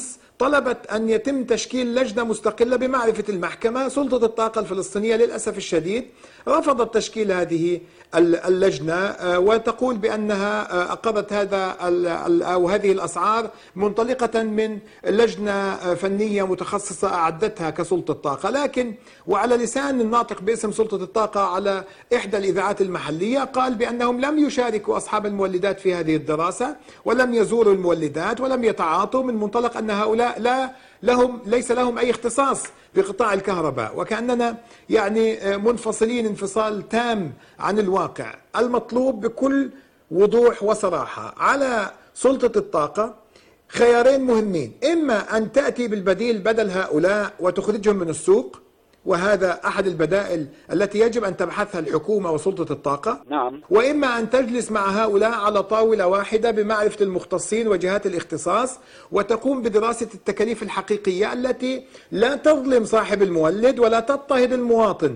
طلبت أن يتم تشكيل لجنة مستقلة بمعرفة المحكمة. سلطة الطاقة الفلسطينية للأسف الشديد رفضت تشكيل هذه اللجنة وتقول بأنها أقرت هذا أو هذه الأسعار منطلقة من لجنة فنية متخصصة أعدتها كسلطة طاقة. لكن وعلى لسان الناطق باسم سلطة الطاقة على إحدى الإذاعات المحلية قال بأنهم لم يشاركوا أصحاب المولدات في هذه الدراسة ولم يزوروا المولدات ولم يتعاطوا، من منطلق أن هؤلاء لا لهم ليس لهم أي اختصاص بقطاع الكهرباء، وكأننا يعني منفصلين انفصال تام عن الواقع. المطلوب بكل وضوح وصراحة على سلطة الطاقة خيارين مهمين: إما أن تأتي بالبديل بدل هؤلاء وتخرجهم من السوق، وهذا أحد البدائل التي يجب أن تبحثها الحكومة وسلطة الطاقة. نعم. وإما أن تجلس مع هؤلاء على طاولة واحدة بمعرفة المختصين وجهات الاختصاص وتقوم بدراسة التكاليف الحقيقية التي لا تظلم صاحب المولد ولا تضطهد المواطن،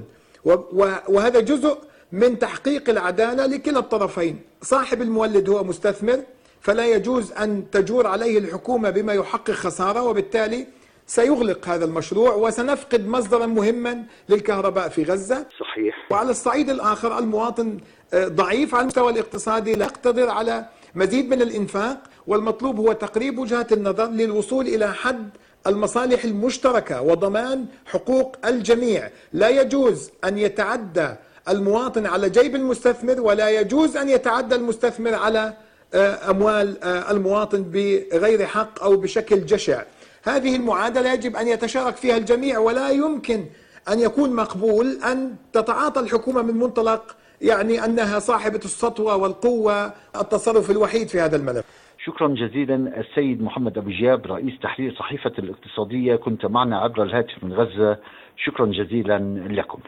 وهذا جزء من تحقيق العدالة لكلا الطرفين. صاحب المولد هو مستثمر، فلا يجوز أن تجور عليه الحكومة بما يحقق خسارة، وبالتالي سيغلق هذا المشروع وسنفقد مصدرا مهما للكهرباء في غزة. صحيح. وعلى الصعيد الآخر المواطن ضعيف على المستوى الاقتصادي، لا يقتدر على مزيد من الإنفاق، والمطلوب هو تقريب وجهات النظر للوصول إلى حد المصالح المشتركة وضمان حقوق الجميع. لا يجوز أن يتعدى المواطن على جيب المستثمر، ولا يجوز أن يتعدى المستثمر على أموال المواطن بغير حق أو بشكل جشع. هذه المعادلة يجب أن يتشارك فيها الجميع، ولا يمكن أن يكون مقبول أن تتعاطى الحكومة من منطلق يعني أنها صاحبة السطوة والقوة التصرف الوحيد في هذا الملف. شكرا جزيلا السيد محمد أبو جياب رئيس تحرير صحيفة الاقتصادية، كنت معنا عبر الهاتف من غزة. شكرا جزيلا لكم.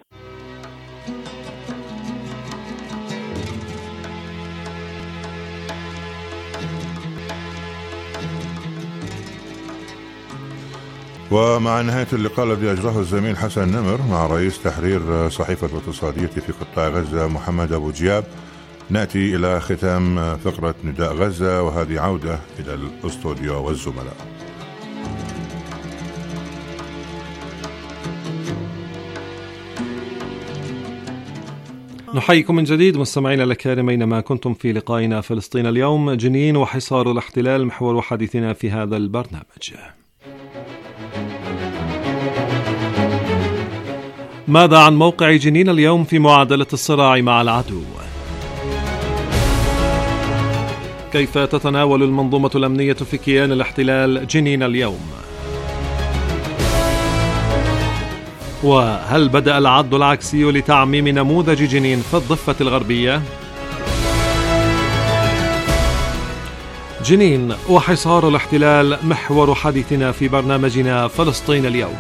ومع نهاية اللقاء الذي أجراه الزميل حسن نمر مع رئيس تحرير صحيفة الاقتصادية في قطاع غزة محمد أبو جياب، نأتي إلى ختام فقرة نداء غزة، وهذه عودة إلى الأستوديو والزملاء. نحييكم من جديد مستمعينا الكرام أينما كنتم في لقائنا فلسطين اليوم، جنين وحصار الاحتلال محور حديثنا في هذا البرنامج. ماذا عن موقع جنين اليوم في معادلة الصراع مع العدو؟ كيف تتناول المنظومة الأمنية في كيان الاحتلال جنين اليوم؟ وهل بدأ العد العكسي لتعميم نموذج جنين في الضفة الغربية؟ جنين وحصار الاحتلال محور حديثنا في برنامجنا فلسطين اليوم.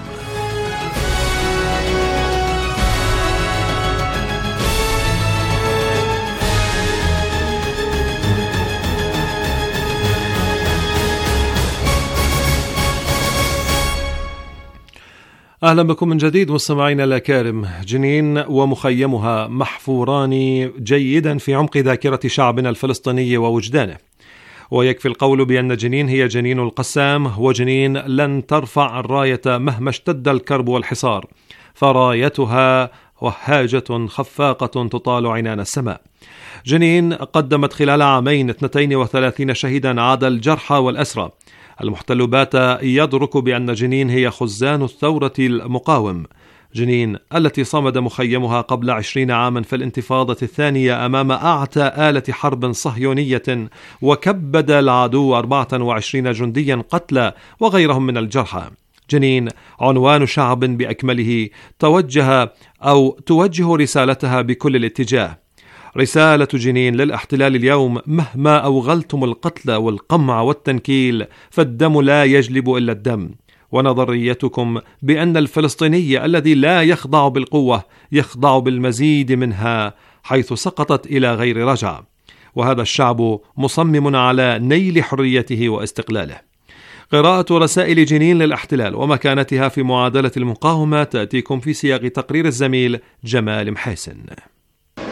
أهلا بكم من جديد مستمعينا الأكارم. جنين ومخيمها محفوران جيدا في عمق ذاكرة شعبنا الفلسطيني ووجدانه، ويكفي القول بأن جنين هي جنين القسام، وجنين لن ترفع الراية مهما اشتد الكرب والحصار، فرايتها وهاجة خفاقة تطال عنان السماء. جنين قدمت خلال عامين اثنتين وثلاثين شهيدا عدا الجرحى والأسرى. المحتل بات يدرك بأن جنين هي خزان الثورة المقاوم، جنين التي صمد مخيمها قبل عشرين عاما في الانتفاضة الثانية أمام أعتى آلة حرب صهيونية، وكبد العدو أربعة وعشرين جنديا قتلى وغيرهم من الجرحى. جنين عنوان شعب بأكمله توجه أو توجه رسالتها بكل الاتجاه. رسالة جنين للاحتلال اليوم: مهما أوغلتم القتل والقمع والتنكيل فالدم لا يجلب إلا الدم، ونظريتكم بأن الفلسطيني الذي لا يخضع بالقوة يخضع بالمزيد منها حيث سقطت إلى غير رجعة، وهذا الشعب مصمم على نيل حريته واستقلاله. قراءة رسائل جنين للاحتلال ومكانتها في معادلة المقاومة تأتيكم في سياق تقرير الزميل جمال محاسن.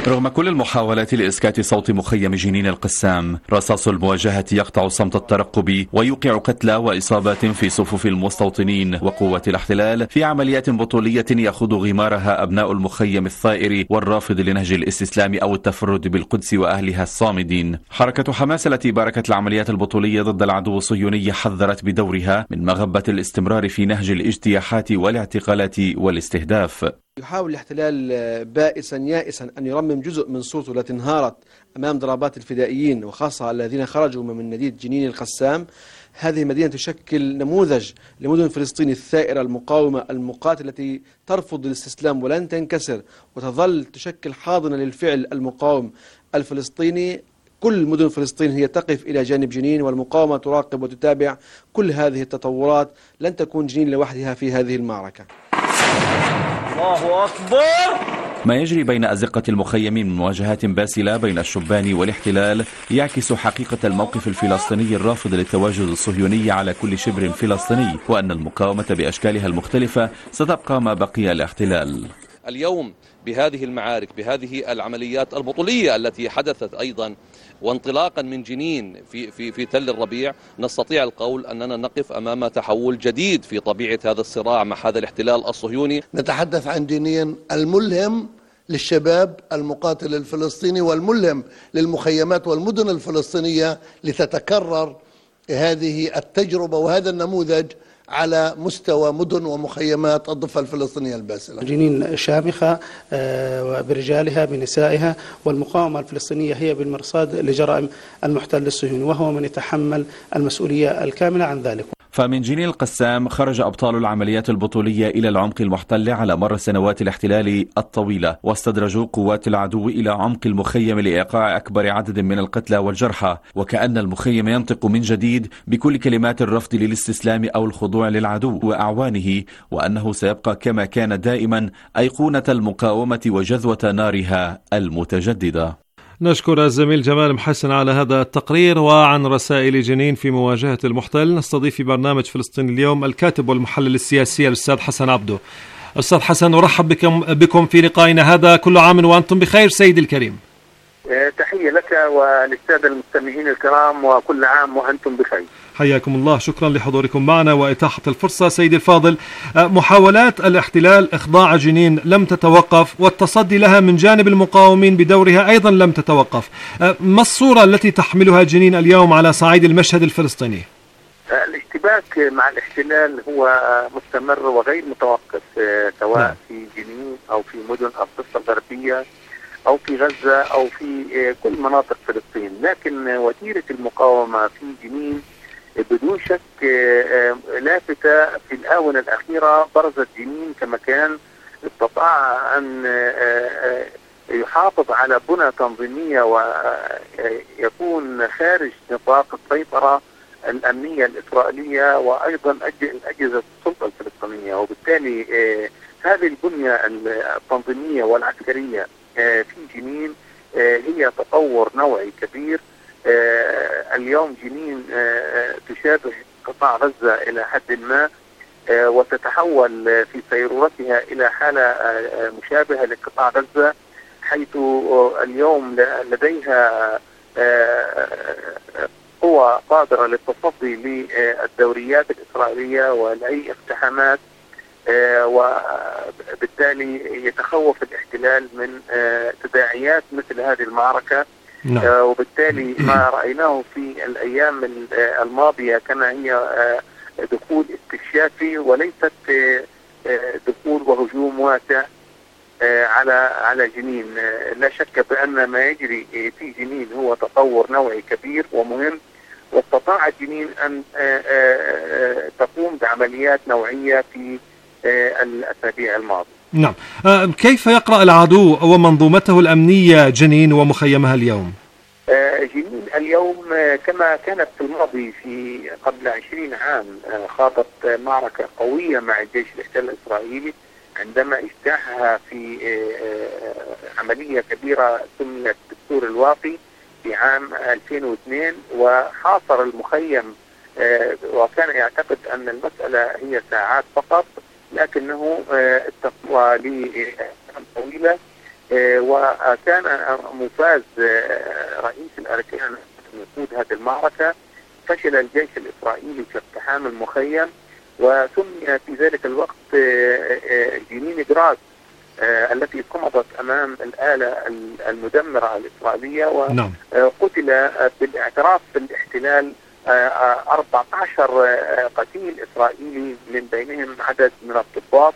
رغم كل المحاولات لإسكات صوت مخيم جنين القسام، رصاص المواجهة يقطع صمت الترقب ويوقع قتلى وإصابات في صفوف المستوطنين وقوة الاحتلال في عمليات بطولية يأخذ غمارها أبناء المخيم الثائر والرافض لنهج الاستسلام أو التفرد بالقدس وأهلها الصامدين. حركة حماس التي باركت العمليات البطولية ضد العدو الصهيوني حذرت بدورها من مغبة الاستمرار في نهج الاجتياحات والاعتقالات والاستهداف. يحاول الاحتلال بائسا يائسا أن يرمم جزء من صورته التي انهارت أمام ضربات الفدائيين وخاصة الذين خرجوا من مدينة جنين القسام. هذه المدينة تشكل نموذج لمدن فلسطين الثائرة المقاومة المقاتلة التي ترفض الاستسلام ولن تنكسر وتظل تشكل حاضنة للفعل المقاوم الفلسطيني. كل مدن فلسطين هي تقف إلى جانب جنين والمقاومة تراقب وتتابع كل هذه التطورات. لن تكون جنين لوحدها في هذه المعركة. الله أكبر. ما يجري بين أزقة المخيم من مواجهات باسلة بين الشبان والاحتلال يعكس حقيقة الموقف الفلسطيني الرافض للتواجد الصهيوني على كل شبر فلسطيني، وأن المقاومة بأشكالها المختلفة ستبقى ما بقي الاحتلال. اليوم بهذه المعارك، بهذه العمليات البطولية التي حدثت أيضا وانطلاقا من جنين في في في تل الربيع، نستطيع القول أننا نقف أمام تحول جديد في طبيعة هذا الصراع مع هذا الاحتلال الصهيوني. نتحدث عن جنين الملهم للشباب المقاتل الفلسطيني والملهم للمخيمات والمدن الفلسطينية لتتكرر هذه التجربة وهذا النموذج على مستوى مدن ومخيمات الضفة الفلسطينية الباسلة. جنين شامخة برجالها بنسائها، والمقاومة الفلسطينية هي بالمرصاد لجرائم المحتل الصهيوني وهو من يتحمل المسؤولية الكاملة عن ذلك. فمن جنين القسام خرج أبطال العمليات البطولية إلى العمق المحتل على مر سنوات الاحتلال الطويلة، واستدرجوا قوات العدو إلى عمق المخيم لإيقاع أكبر عدد من القتلى والجرحى، وكأن المخيم ينطق من جديد بكل كلمات الرفض للاستسلام أو الخضوع للعدو وأعوانه، وأنه سيبقى كما كان دائما أيقونة المقاومة وجذوة نارها المتجددة. نشكر الزميل جمال محسن على هذا التقرير. وعن رسائل جنين في مواجهة المحتل نستضيف في برنامج فلسطين اليوم الكاتب والمحلل السياسي الأستاذ حسن عبده. أستاذ حسن، أرحب بكم, بكم في لقائنا هذا. كل عام وأنتم بخير سيدي الكريم. تحية لك وللسادة المستمعين الكرام وكل عام وأنتم بخير. حياكم الله، شكرا لحضوركم معنا وإتاحة الفرصة. سيدي الفاضل، محاولات الاحتلال إخضاع جنين لم تتوقف والتصدي لها من جانب المقاومين بدورها أيضا لم تتوقف. ما الصورة التي تحملها جنين اليوم على صعيد المشهد الفلسطيني؟ الاشتباك مع الاحتلال هو مستمر وغير متوقف، سواء في جنين أو في مدن الضفة الغربية أو في غزة أو في كل مناطق فلسطين. لكن وتيرة المقاومة في جنين بدون شك لافتة. في الآونة الأخيرة برزت جنين كمكان استطاع أن يحافظ على بنى تنظيمية ويكون خارج نطاق السيطرة الأمنية الإسرائيلية وأيضا أجهزة السلطة الفلسطينية، وبالتالي هذه البنية التنظيمية والعسكرية في جنين هي تطور نوعي كبير. اليوم جنين تشابه قطاع غزة إلى حد ما، وتتحول في سيرورتها إلى حالة مشابهة لقطاع غزة، حيث اليوم لديها قوى قادرة للتصدي للدوريات الإسرائيلية ولأي اقتحامات، وبالتالي يتخوف الاحتلال من تداعيات مثل هذه المعركة. نعم. وبالتالي ما رأيناه في الأيام الماضية كما هي دخول استكشافي وليست دخول وهجوم واسع على على جنين. لا شك بأن ما يجري في جنين هو تطور نوعي كبير ومهم، واستطاع جنين أن تقوم بعمليات نوعية في الأسابيع الماضية. نعم. كيف يقرأ العدو ومنظومته الأمنية جنين ومخيمها اليوم؟ جنين اليوم كما كانت في الماضي في قبل عشرين عام خاضت معركة قوية مع الجيش الاحتلال الإسرائيلي عندما اجتاحها في عملية كبيرة سميت بالسور الواقي في عام ألفين واثنين، وحاصر المخيم وكان يعتقد أن المسألة هي ساعات فقط، لكنه استقوى لأيام طويلة وكان مفاز رئيس الأركان يقود هذه المعركة. فشل الجيش الإسرائيلي في اقتحام المخيم، وسمي في ذلك الوقت جنين جراس التي صمدت أمام الآلة المدمرة الإسرائيلية، وقتل بالاعتراف بالاحتلال أربعة عشر قتيل إسرائيلي من بينهم عدد من الضباط،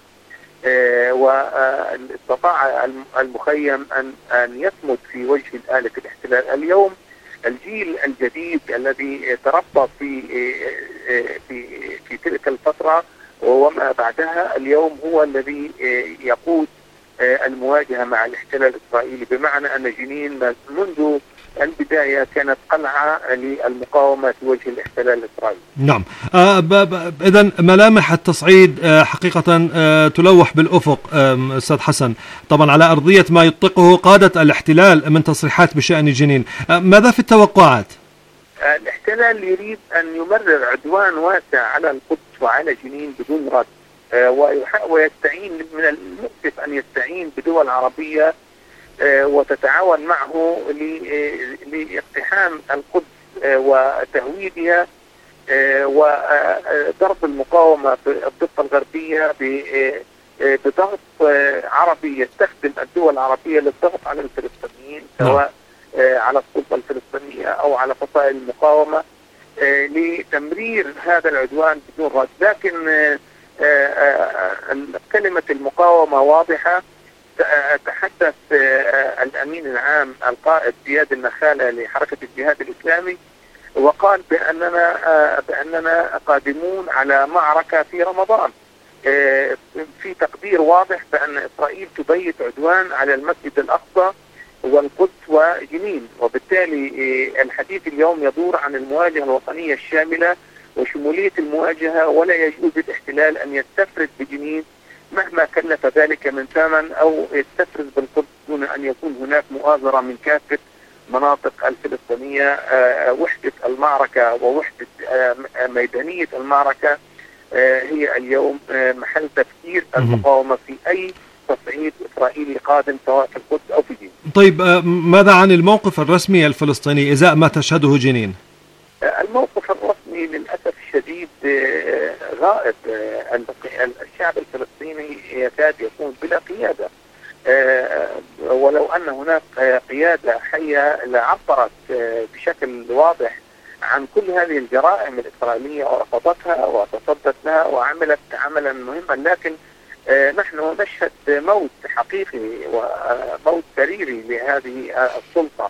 واستطاع المخيم أن أن يصمد في وجه الآلة الاحتلال. اليوم الجيل الجديد الذي تربى في في في تلك الفترة وما بعدها اليوم هو الذي يقود المواجهة مع الاحتلال الإسرائيلي، بمعنى أن جنين منذ البداية كانت قلعة للمقاومة في وجه الاحتلال الإسرائيلي. نعم. آه إذن ملامح التصعيد آه حقيقة آه تلوح بالأفق آه أستاذ حسن، طبعا على أرضية ما يطلقه قادة الاحتلال من تصريحات بشأن جنين. آه ماذا في التوقعات؟ آه الاحتلال يريد أن يمرر عدوان واسع على القدس وعلى جنين بدون رد، آه ويستعين من المؤسف أن يستعين بدول عربية وتتعاون معه لاقتحام القدس وتهويدها وضرب المقاومة في الضفة الغربية بضغط عربي يستخدم الدول العربية للضغط على الفلسطينيين، سواء على السلطة الفلسطينية أو على فصائل المقاومة لتمرير هذا العدوان بدون رد. لكن كلمة المقاومة واضحة. تحدث الأمين العام القائد زياد النخالة لحركة الجهاد الإسلامي وقال بأننا بأننا قادمون على معركة في رمضان، في تقدير واضح بأن إسرائيل تبيت عدوان على المسجد الأقصى والقدس وجنين، وبالتالي الحديث اليوم يدور عن المواجهة الوطنية الشاملة وشمولية المواجهة، ولا يجوز للاحتلال أن يستفرد بجنين مهما كلف ذلك من ثمن أو يستفرد بالقدس دون أن يكون هناك مؤازرة من كافة مناطق الفلسطينية. وحدة المعركة ووحدة ميدانية المعركة هي اليوم محل تفكير المقاومة في أي تصعيد إسرائيلي قادم سواء في القدس أو في جنين. طيب ماذا عن الموقف الرسمي الفلسطيني إزاء ما تشهده جنين؟ الموقف الرسمي للأسف الشديد غائب. الشعب الفلسطيني يكاد يكون بلا قيادة، ولو أن هناك قيادة حية لعبرت بشكل واضح عن كل هذه الجرائم الإسرائيلية ورفضتها وتصدت لها وعملت عملا مهما، لكن نحن نشهد موت حقيقي وموت سريري لهذه السلطة،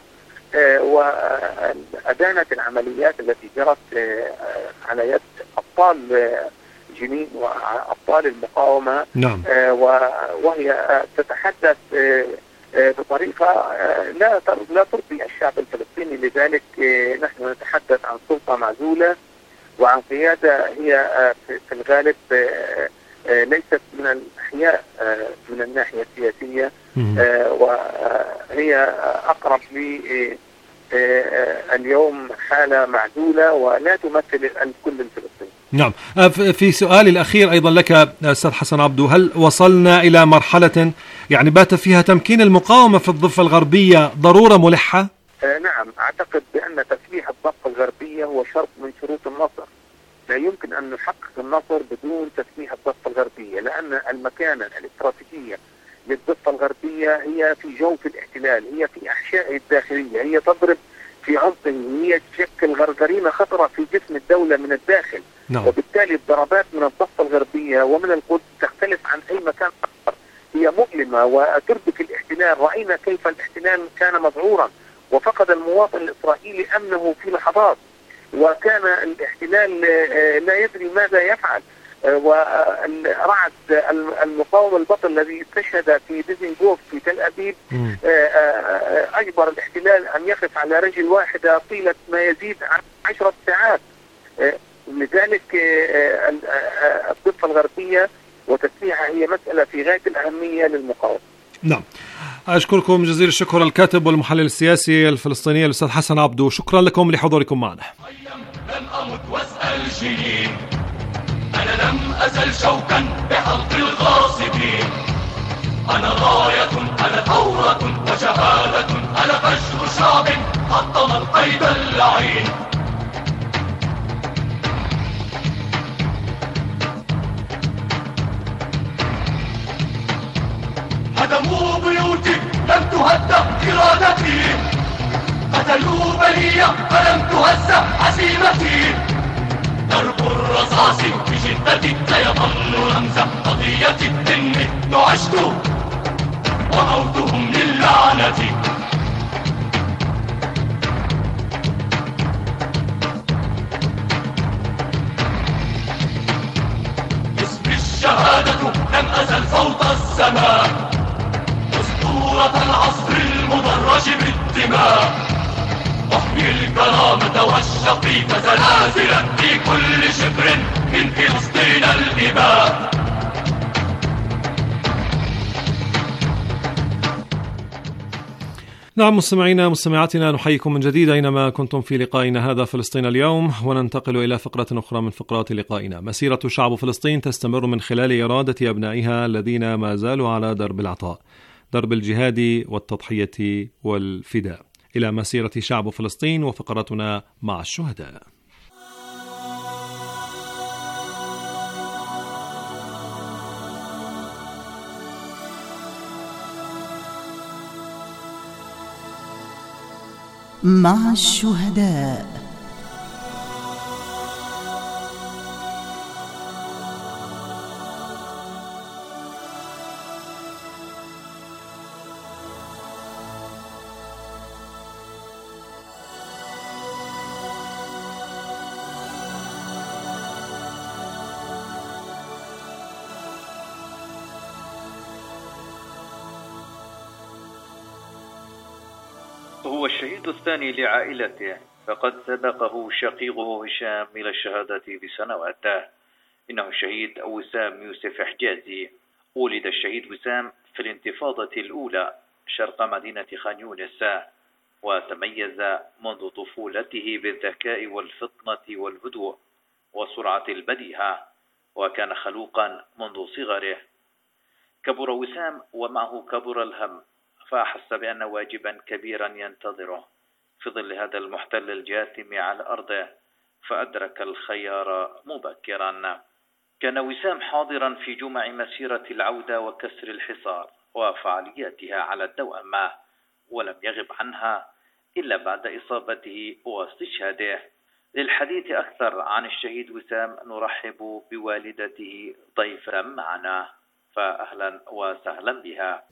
وأدانت العمليات التي جرت على يد أبطال جنين وأبطال المقاومة. نعم. وهي تتحدث بطريقة لا لا ترضي الشعب الفلسطيني، لذلك نحن نتحدث عن سلطة معزولة وعن قيادة هي في الغالب ليست من الأحياء من الناحية السياسية، وهي أقرب لي اليوم حالة معزولة ولا تمثل الكل الفلسطيني. نعم. في سؤالي الأخير أيضا لك أستاذ حسن عبدو، هل وصلنا إلى مرحلة يعني بات فيها تمكين المقاومة في الضفة الغربية ضرورة ملحة؟ نعم، أعتقد بأن تسليح الضفة الغربية هو شرط من شروط النصر. لا يمكن أن نحقق النصر بدون تسليح الضفة الغربية، لأن المكانة الاستراتيجية للضفة الغربية هي في جوف الاحتلال، هي في أحشائه الداخلية، هي تضرب في عمقه، هي تشكل جريمة خطرة في جسم الدولة من الداخل. نعم. وبالتالي الضربات من الضفة الغربية ومن القدس تختلف عن أي مكان آخر، هي مؤلمة وتربك الاحتلال. رأينا كيف الاحتلال كان مذعورا وفقد المواطن الإسرائيلي أمنه في لحظات، وكان الاحتلال لا يدري ماذا يفعل. ورعد المقاوم البطل الذي استشهد في ديزنغوف في تل أبيب أجبر الاحتلال أن يقف على رجل واحدة طيلة ما يزيد عن عشرة ساعات. لذلك الضفة الغربية وتسليحها هي مسألة في غاية الأهمية للمقاومة. نعم، أشكركم جزيل الشكر الكاتب والمحلل السياسي الفلسطيني الأستاذ حسن عبدو، شكرا لكم لحضوركم معنا. لم أمت واسأل جنين، أنا لم أزل شوكا بحلق الغاصبين. أنا راية، أنا ثورة وشهادة، أنا فجر شعب حطم القيد اللعين. هدموا بيوتي لم تهد إرادتي، قتلوا بنية فلم تهز عزيمتي. ضرب الرصاص بشدة سيظل رمز قضية الدم نعشت وموتهم للعنة. اسمي الشهادة لم أزل فوق السماء، أسطورة العصر المدرج بالدماء. أحمي الكرامة والشقيق زلازلا في كل شبر من فلسطين الإباء. نعم مستمعينا مستمعاتنا، نحييكم من جديد أينما كنتم في لقائنا هذا فلسطين اليوم، وننتقل إلى فقرة أخرى من فقرات لقائنا. مسيرة شعب فلسطين تستمر من خلال إرادة أبنائها الذين ما زالوا على درب العطاء، درب الجهاد والتضحية والفداء، إلى مسيرة شعب فلسطين وفقرتنا مع الشهداء. مع الشهداء. هو الشهيد الثاني لعائلته، فقد سبقه شقيقه هشام إلى الشهادة بسنوات. إنه الشهيد وسام يوسف حجازي. ولد الشهيد وسام في الانتفاضة الأولى شرق مدينة خان يونس، وتميز منذ طفولته بالذكاء والفطنة والهدوء وسرعة البديهة، وكان خلوقا منذ صغره. كبر وسام ومعه كبر الهم، فأحس بأن واجبا كبيرا ينتظره في ظل هذا المحتل الجاثم على أرضه، فأدرك الخيار مبكرا. كان وسام حاضرا في جمع مسيرة العودة وكسر الحصار وفعالياتها على الدوام، ولم يغب عنها إلا بعد إصابته واستشهاده. للحديث أكثر عن الشهيد وسام نرحب بوالدته ضيفا معنا، فأهلا وسهلا بها.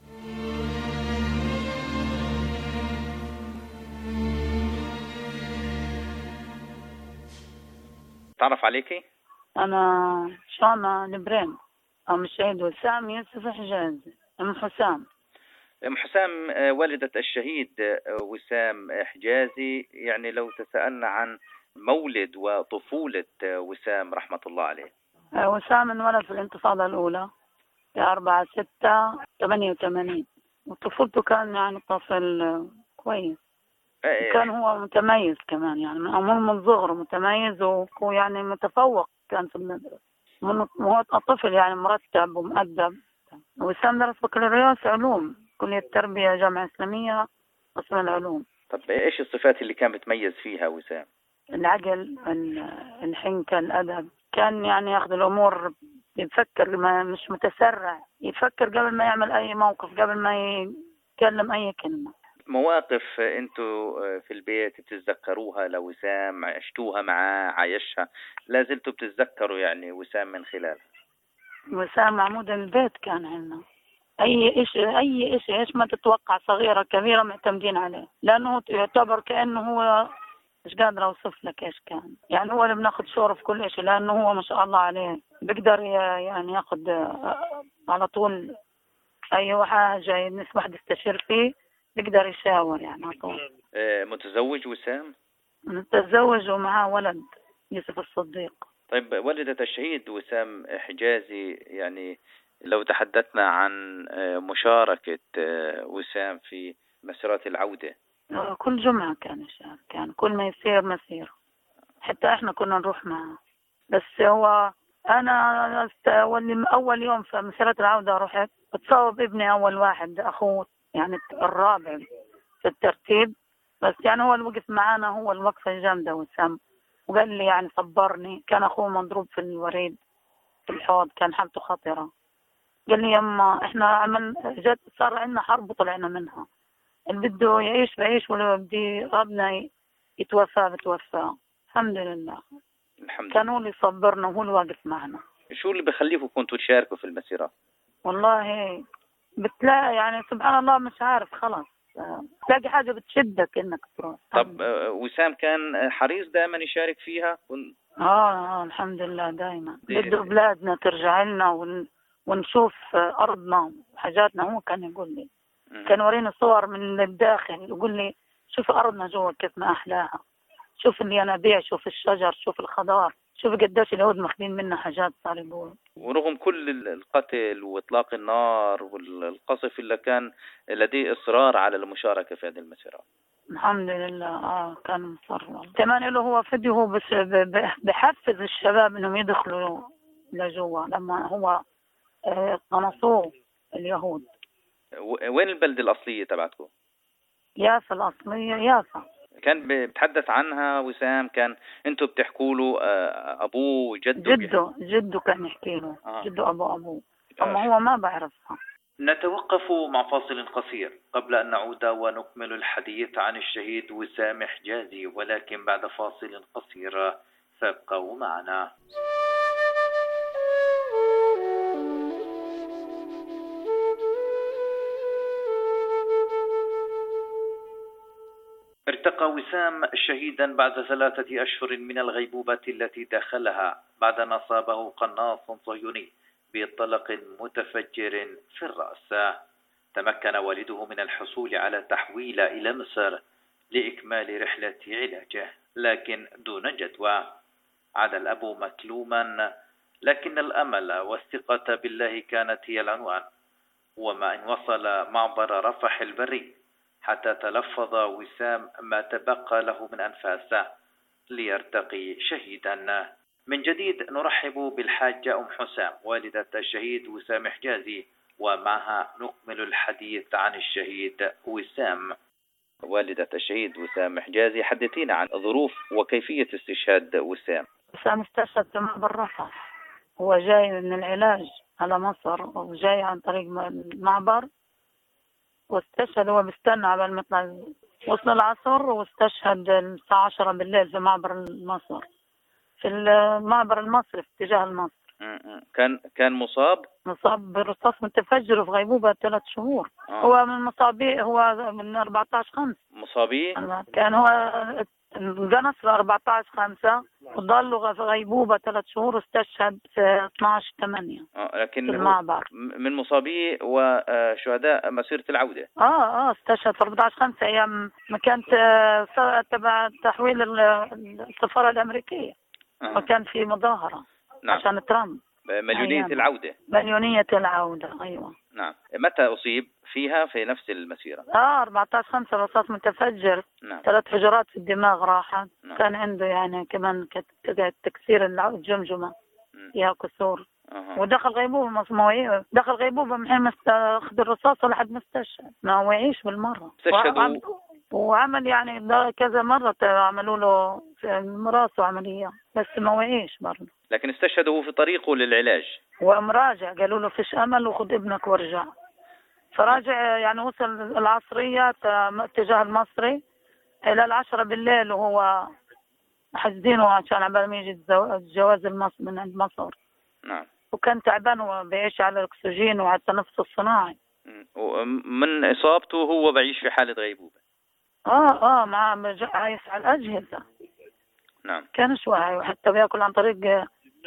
تعرف عليكي؟ أنا شانا نبرين، أم الشهيد وسام يوسف حجازي، أم حسام. أم حسام والدة الشهيد وسام حجازي، يعني لو تسألنا عن مولد وطفولة وسام رحمة الله عليه. وسام انولد في الانتفاضة الأولى في أربعة ستة ثمانية وثمانين، وطفولته كان يعني طفل كويس، كان هو متميز كمان، يعني من عمره من صغره متميز ويعني متفوق كان في المدرسة، وهو طفل يعني مرتب ومؤدب. وسام درس بكالوريوس علوم كلية التربية جامعة إسلامية قسم العلوم. طب إيش الصفات اللي كان بتميز فيها وسام؟ العقل، الحنكة، الأدب. كان يعني ياخذ الأمور يفكر، ما مش متسرع، يفكر قبل ما يعمل أي موقف، قبل ما يتكلم أي كلمة. مواقف انتوا في البيت بتتذكروها لوسام، عشتوها معاه، عايشها، لا زلتوا بتتذكروا يعني وسام من خلالها؟ وسام عمود البيت كان عندنا، اي شيء اي شيء ايش ما تتوقع، صغيره كبيره معتمدين عليه، لانه يعتبر كانه هو مش قادر اوصف لك ايش كان، يعني هو اللي بناخذ شوره في كل شيء، لانه هو ما شاء الله عليه بيقدر يعني ياخذ على طول اي حاجه الناس واحد يستشير فيه يقدر يشاور يعني على طول. متزوج وسام؟ متزوج ومعاه ولد يوسف الصديق. طيب والدة الشهيد وسام حجازي، يعني لو تحدثنا عن مشاركة وسام في مسيرات العودة. كل جمعة كان يشارك، كان كل ما يصير مسير، حتى احنا كنا نروح معه. بس هو انا واللي اول يوم في مسيرات العودة رحت بتصوب ابني أول واحد، أخوه يعني الرابع في الترتيب، بس يعني هو اللي وقف معانا، هو الوقفة الجامدة وسام، وقال لي يعني صبرني. كان أخوه مضروب في الوريد في الحوض، كان حالته خطرة. قال لي يما احنا عمل جد صار عندنا حرب وطلعنا منها، اللي بده يعيش بعيش واللي بدي ربنا يتوفى بتوفى. الحمد لله. الحمد كان هو اللي يصبرنا وهو اللي واقف معنا. شو اللي بخليكم كنتوا تشاركوا في المسيرة؟ والله بتلاقي يعني سبحان الله مش عارف خلاص تلاقي حاجة بتشدك انك تروح. طب آه، وسام كان حريص دائما يشارك فيها؟ ون... اه اه الحمد لله دائما بده بلادنا ترجع لنا ون... ونشوف ارضنا وحاجاتنا. هو كان يقول لي م- كان وريني صور من الداخل، يقول لي شوف ارضنا جوا كيف ما احلاها، شوف الينابيع، شوف الشجر، شوف الخضار، شوف قديش اليهود ماخذين منا حاجات. صار يقول ورغم كل القتل واطلاق النار والقصف اللي كان لديه اصرار على المشاركه في هذه المسيرات. الحمد لله اه كان مصر. كمان له هو فدي، هو بس بحفز الشباب انهم يدخلوا لجوا لما هو قنصوه اليهود. وين البلده الاصليه تبعتكم؟ يافا الاصليه يافا. كان بتحدث عنها وسام، كان انتم بتحكوا له ابوه جده جده جده كان يحكي له آه. جده ابو ابوه، اما آه. هو ما بعرفها. نتوقف مع فاصل قصير قبل أن نعود ونكمل الحديث عن الشهيد وسام حجازي، ولكن بعد فاصل قصير، فابقوا معنا. ارتقى وسام شهيدا بعد ثلاثة أشهر من الغيبوبة التي دخلها بعد أن أصابه قناص صهيوني بطلق متفجر في الرأس. تمكن والده من الحصول على تحويل إلى مصر لإكمال رحلة علاجه، لكن دون جدوى. عاد الأب مكلوما، لكن الأمل والثقة بالله كانت هي العنوان. وما إن وصل معبر رفح البري حتى تلفظ وسام ما تبقى له من أنفاسه ليرتقي شهيدا. من جديد نرحب بالحاجة أم حسام والدة الشهيد وسام حجازي، ومعها نكمل الحديث عن الشهيد وسام. والدة الشهيد وسام حجازي، حدثينا عن ظروف وكيفية استشهاد وسام. وسام استشهد في معبر رفح، هو جاي من العلاج على مصر وجاي عن طريق المعبر، واستشهد هو بيستنى على ما يطلع. وصل العصر واستشهد الساعة عشرة بالليل في معبر مصر، في المعبر المصري في اتجاه المصر. كان كان مصاب مصاب برصاص متفجر في غيبوبة ثلاث شهور. آه. هو من مصابي، هو من أربعة عشر خمسة مصابي. كان هو انقنص في أربعة عشر خمسة وضل في غيبوبة ثلاث شهور واستشهد في اثناشر ثمانية. آه لكن في المعبر من مصابي وشهداء مسيرة العودة. اه اه استشهد في أربعة عشر خمسة ايام ما كانت تبع تحويل السفارة الأمريكية. آه. وكان في مظاهرة. نعم. عشان ترامب. مليونية أيام. العودة. مليونية العودة أيوة. نعم. متى أصيب فيها في نفس المسيرة؟ آه أربعة عشر خمسة رصاص متفجر. نعم. ثلاث حجرات في الدماغ راحت. نعم. كان عنده يعني كمان تكسير الجمجمة فيها كسور. أه. ودخل غيبوبة مصموعية، دخل غيبوبة من حين أخذ الرصاص لحد ما استشهد، ما هو يعيش بالمرة. استشهدوا وعمل يعني كذا مرة عملوا له في راسه عملية بس ما وعيش برضه. لكن استشهدوا في طريقه للعلاج ومراجع، قالوا له فيش أمل وخذ ابنك وارجع. فراجع يعني وصل العصرية اتجاه المصري إلى العشرة بالليل وهو حاسدينه عشان عبال ما يجي الجواز المصري من عند مصر. نعم. وكان تعبان وبيعيش على الأكسجين وعلى التنفس الصناعي. من إصابته هو بعيش في حالة غيبوبة. اه اه مع عايش على الأجهزة. نعم. كانش واعي وحتى بياكل عن طريق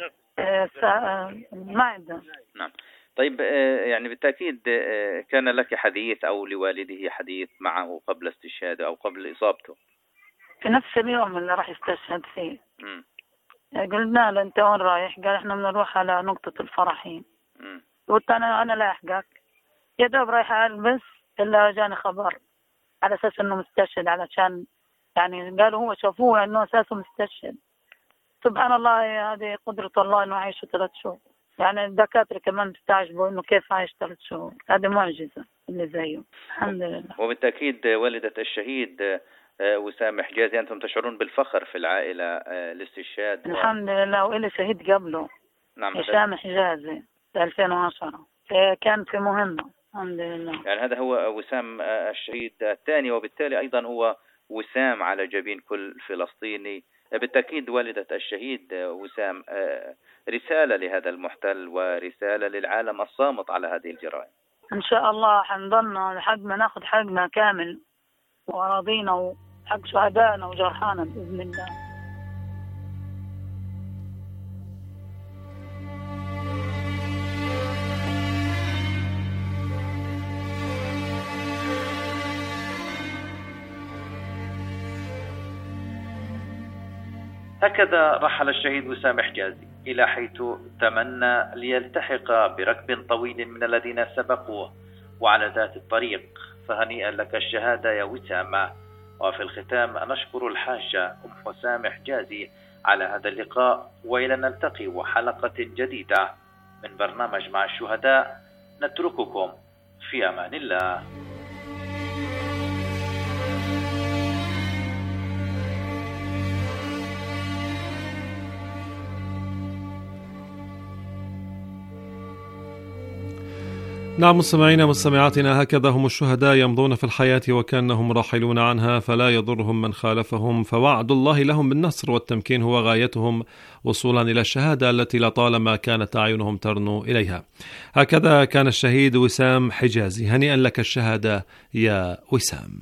المعدة. نعم. طيب يعني بالتأكيد كان لك حديث أو لوالده حديث معه قبل استشهاده أو قبل إصابته؟ في نفس اليوم اللي راح يستشهد فيه. م. قلنا له أنت وين رايح؟ قال إحنا بنروح على نقطة الفرحين. قلت أنا أنا لاحقك. يا دوب رايح ألبس إلا جاني خبر على أساس إنه مستشهد، علشان يعني قالوا هو شافوه إنه أساسه مستشهد. سبحان الله هذه قدرة الله إنه عايشه ثلاث شهور. يعني الدكاترة كمان بيستعجبوا إنه كيف عايش ثلاث شهور. هذا معجزة اللي زيه. الحمد لله. وبالتأكيد والدة الشهيد وسام حجازي، أنتم تشعرون بالفخر في العائلة الاستشهاد. الحمد لله. وإلي شهيد قبله. نعم. هشام حجازي في ألفين وعشرة كان في مهمة. الحمد لله. يعني هذا هو وسام الشهيد الثاني، وبالتالي أيضا هو وسام على جبين كل فلسطيني. بالتأكيد والدة الشهيد وسام رسالة لهذا المحتل ورسالة للعالم الصامت على هذه الجرائم. إن شاء الله حنضلنا لحد ما ناخذ حقنا كامل وأراضينا وحق شهدائنا وجرحانا بإذن الله. هكذا رحل الشهيد وسام حجازي إلى حيث تمنى ليلتحق بركب طويل من الذين سبقوه وعلى ذات الطريق. فهنيئا لك الشهادة يا وسام. وفي الختام نشكر الحاجة أم وسام حجازي على هذا اللقاء، وإلى نلتقي وحلقة جديدة من برنامج مع الشهداء. نترككم في أمان الله. نعم مستمعينا مستمعاتنا، هكذا هم الشهداء يمضون في الحياة وكأنهم راحلون عنها، فلا يضرهم من خالفهم، فوعد الله لهم بالنصر والتمكين هو غايتهم وصولا إلى الشهادة التي لطالما كانت أعينهم ترنو إليها. هكذا كان الشهيد وسام حجازي. هنيئا لك الشهادة يا وسام.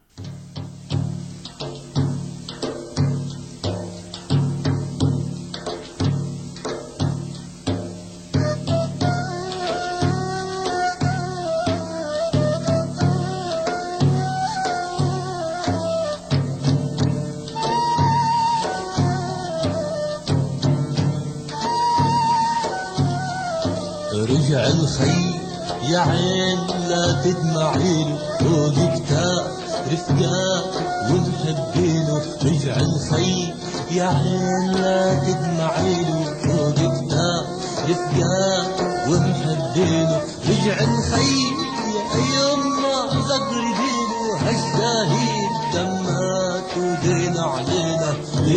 رجع الخي يا عين لا تدمعيله، فوق كتاب رفقاه ومحبينه. رجع الخي يا عين لا تدمعيله، فوق كتاب رفقاه ومحبينه. رجع الخي يا يما زغربينه، هالشهيد دمات ودين علينا.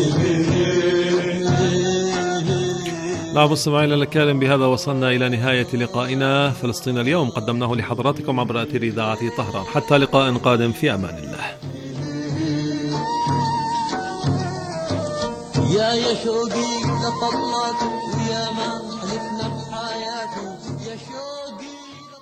نعم مستمعينا الكرام، بهذا وصلنا إلى نهاية لقائنا فلسطين اليوم، قدمناه لحضراتكم عبر أثير إذاعة طهران. حتى لقاء قادم، في أمان الله. يا يا شوقي لطلعت ويا ما حلفنا بحياته يا شوقي.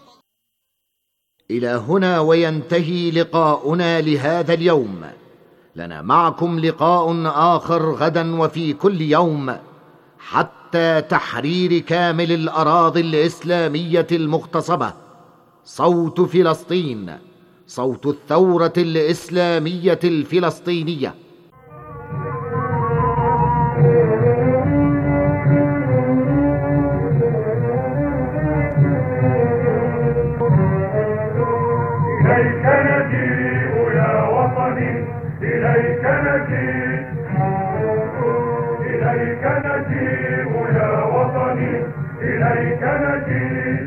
إلى هنا وينتهي لقاؤنا لهذا اليوم. لنا معكم لقاء آخر غدا وفي كل يوم، حتى تحرير كامل الأراضي الإسلامية المغتصبة. صوت فلسطين، صوت الثورة الإسلامية الفلسطينية. إليك نجيء يا وطني، إليك نجيء، إليك نجيء يا وطني، إليك نجيء.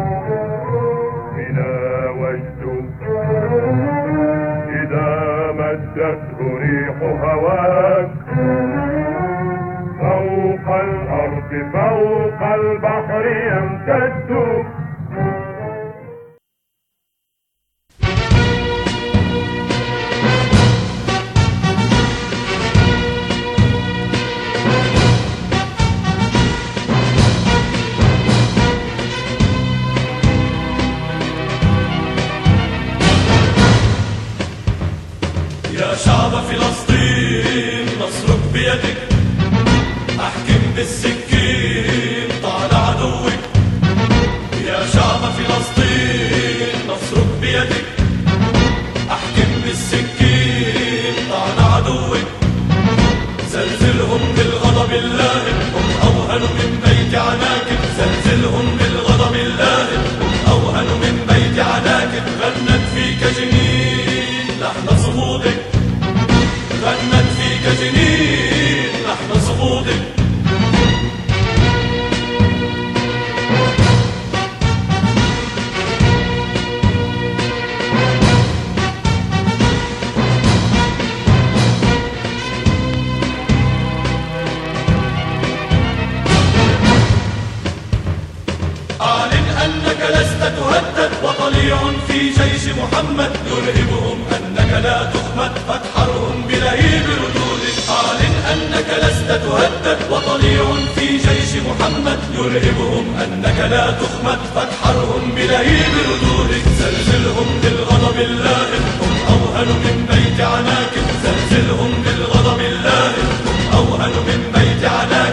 بنا وجد إذا مدته ريح هواك، فوق الأرض فوق البحر يمتد. يا شعب فلسطين نصرك بيدك، أحكم بالسكين طال عدوك. يا شعب فلسطين نصرك بيدك، أحكم بالسكين طال عدوك. زلزلهم بالغضب اللائم، هم أوهن من بيت عناكب. زلزلهم بالغضب اللائم، هم أوهن من بيت عناكب. غنت فيك جنين لحن صمودك، غنت فيك جنين لحن صمودك. وطليع في جيش محمد يرهبهم أنك لا تخمد فتحرهم بلهيب ردودك أعلن أنك لست تهدد وطليع في جيش محمد يرهبهم أنك لا تخمد فتحرهم بلهيب ردودك زلزلهم بالغضب اللائم هم أوهن من بيت عناكب زلزلهم بالغضب اللائم هم أوهن من بيت عناكب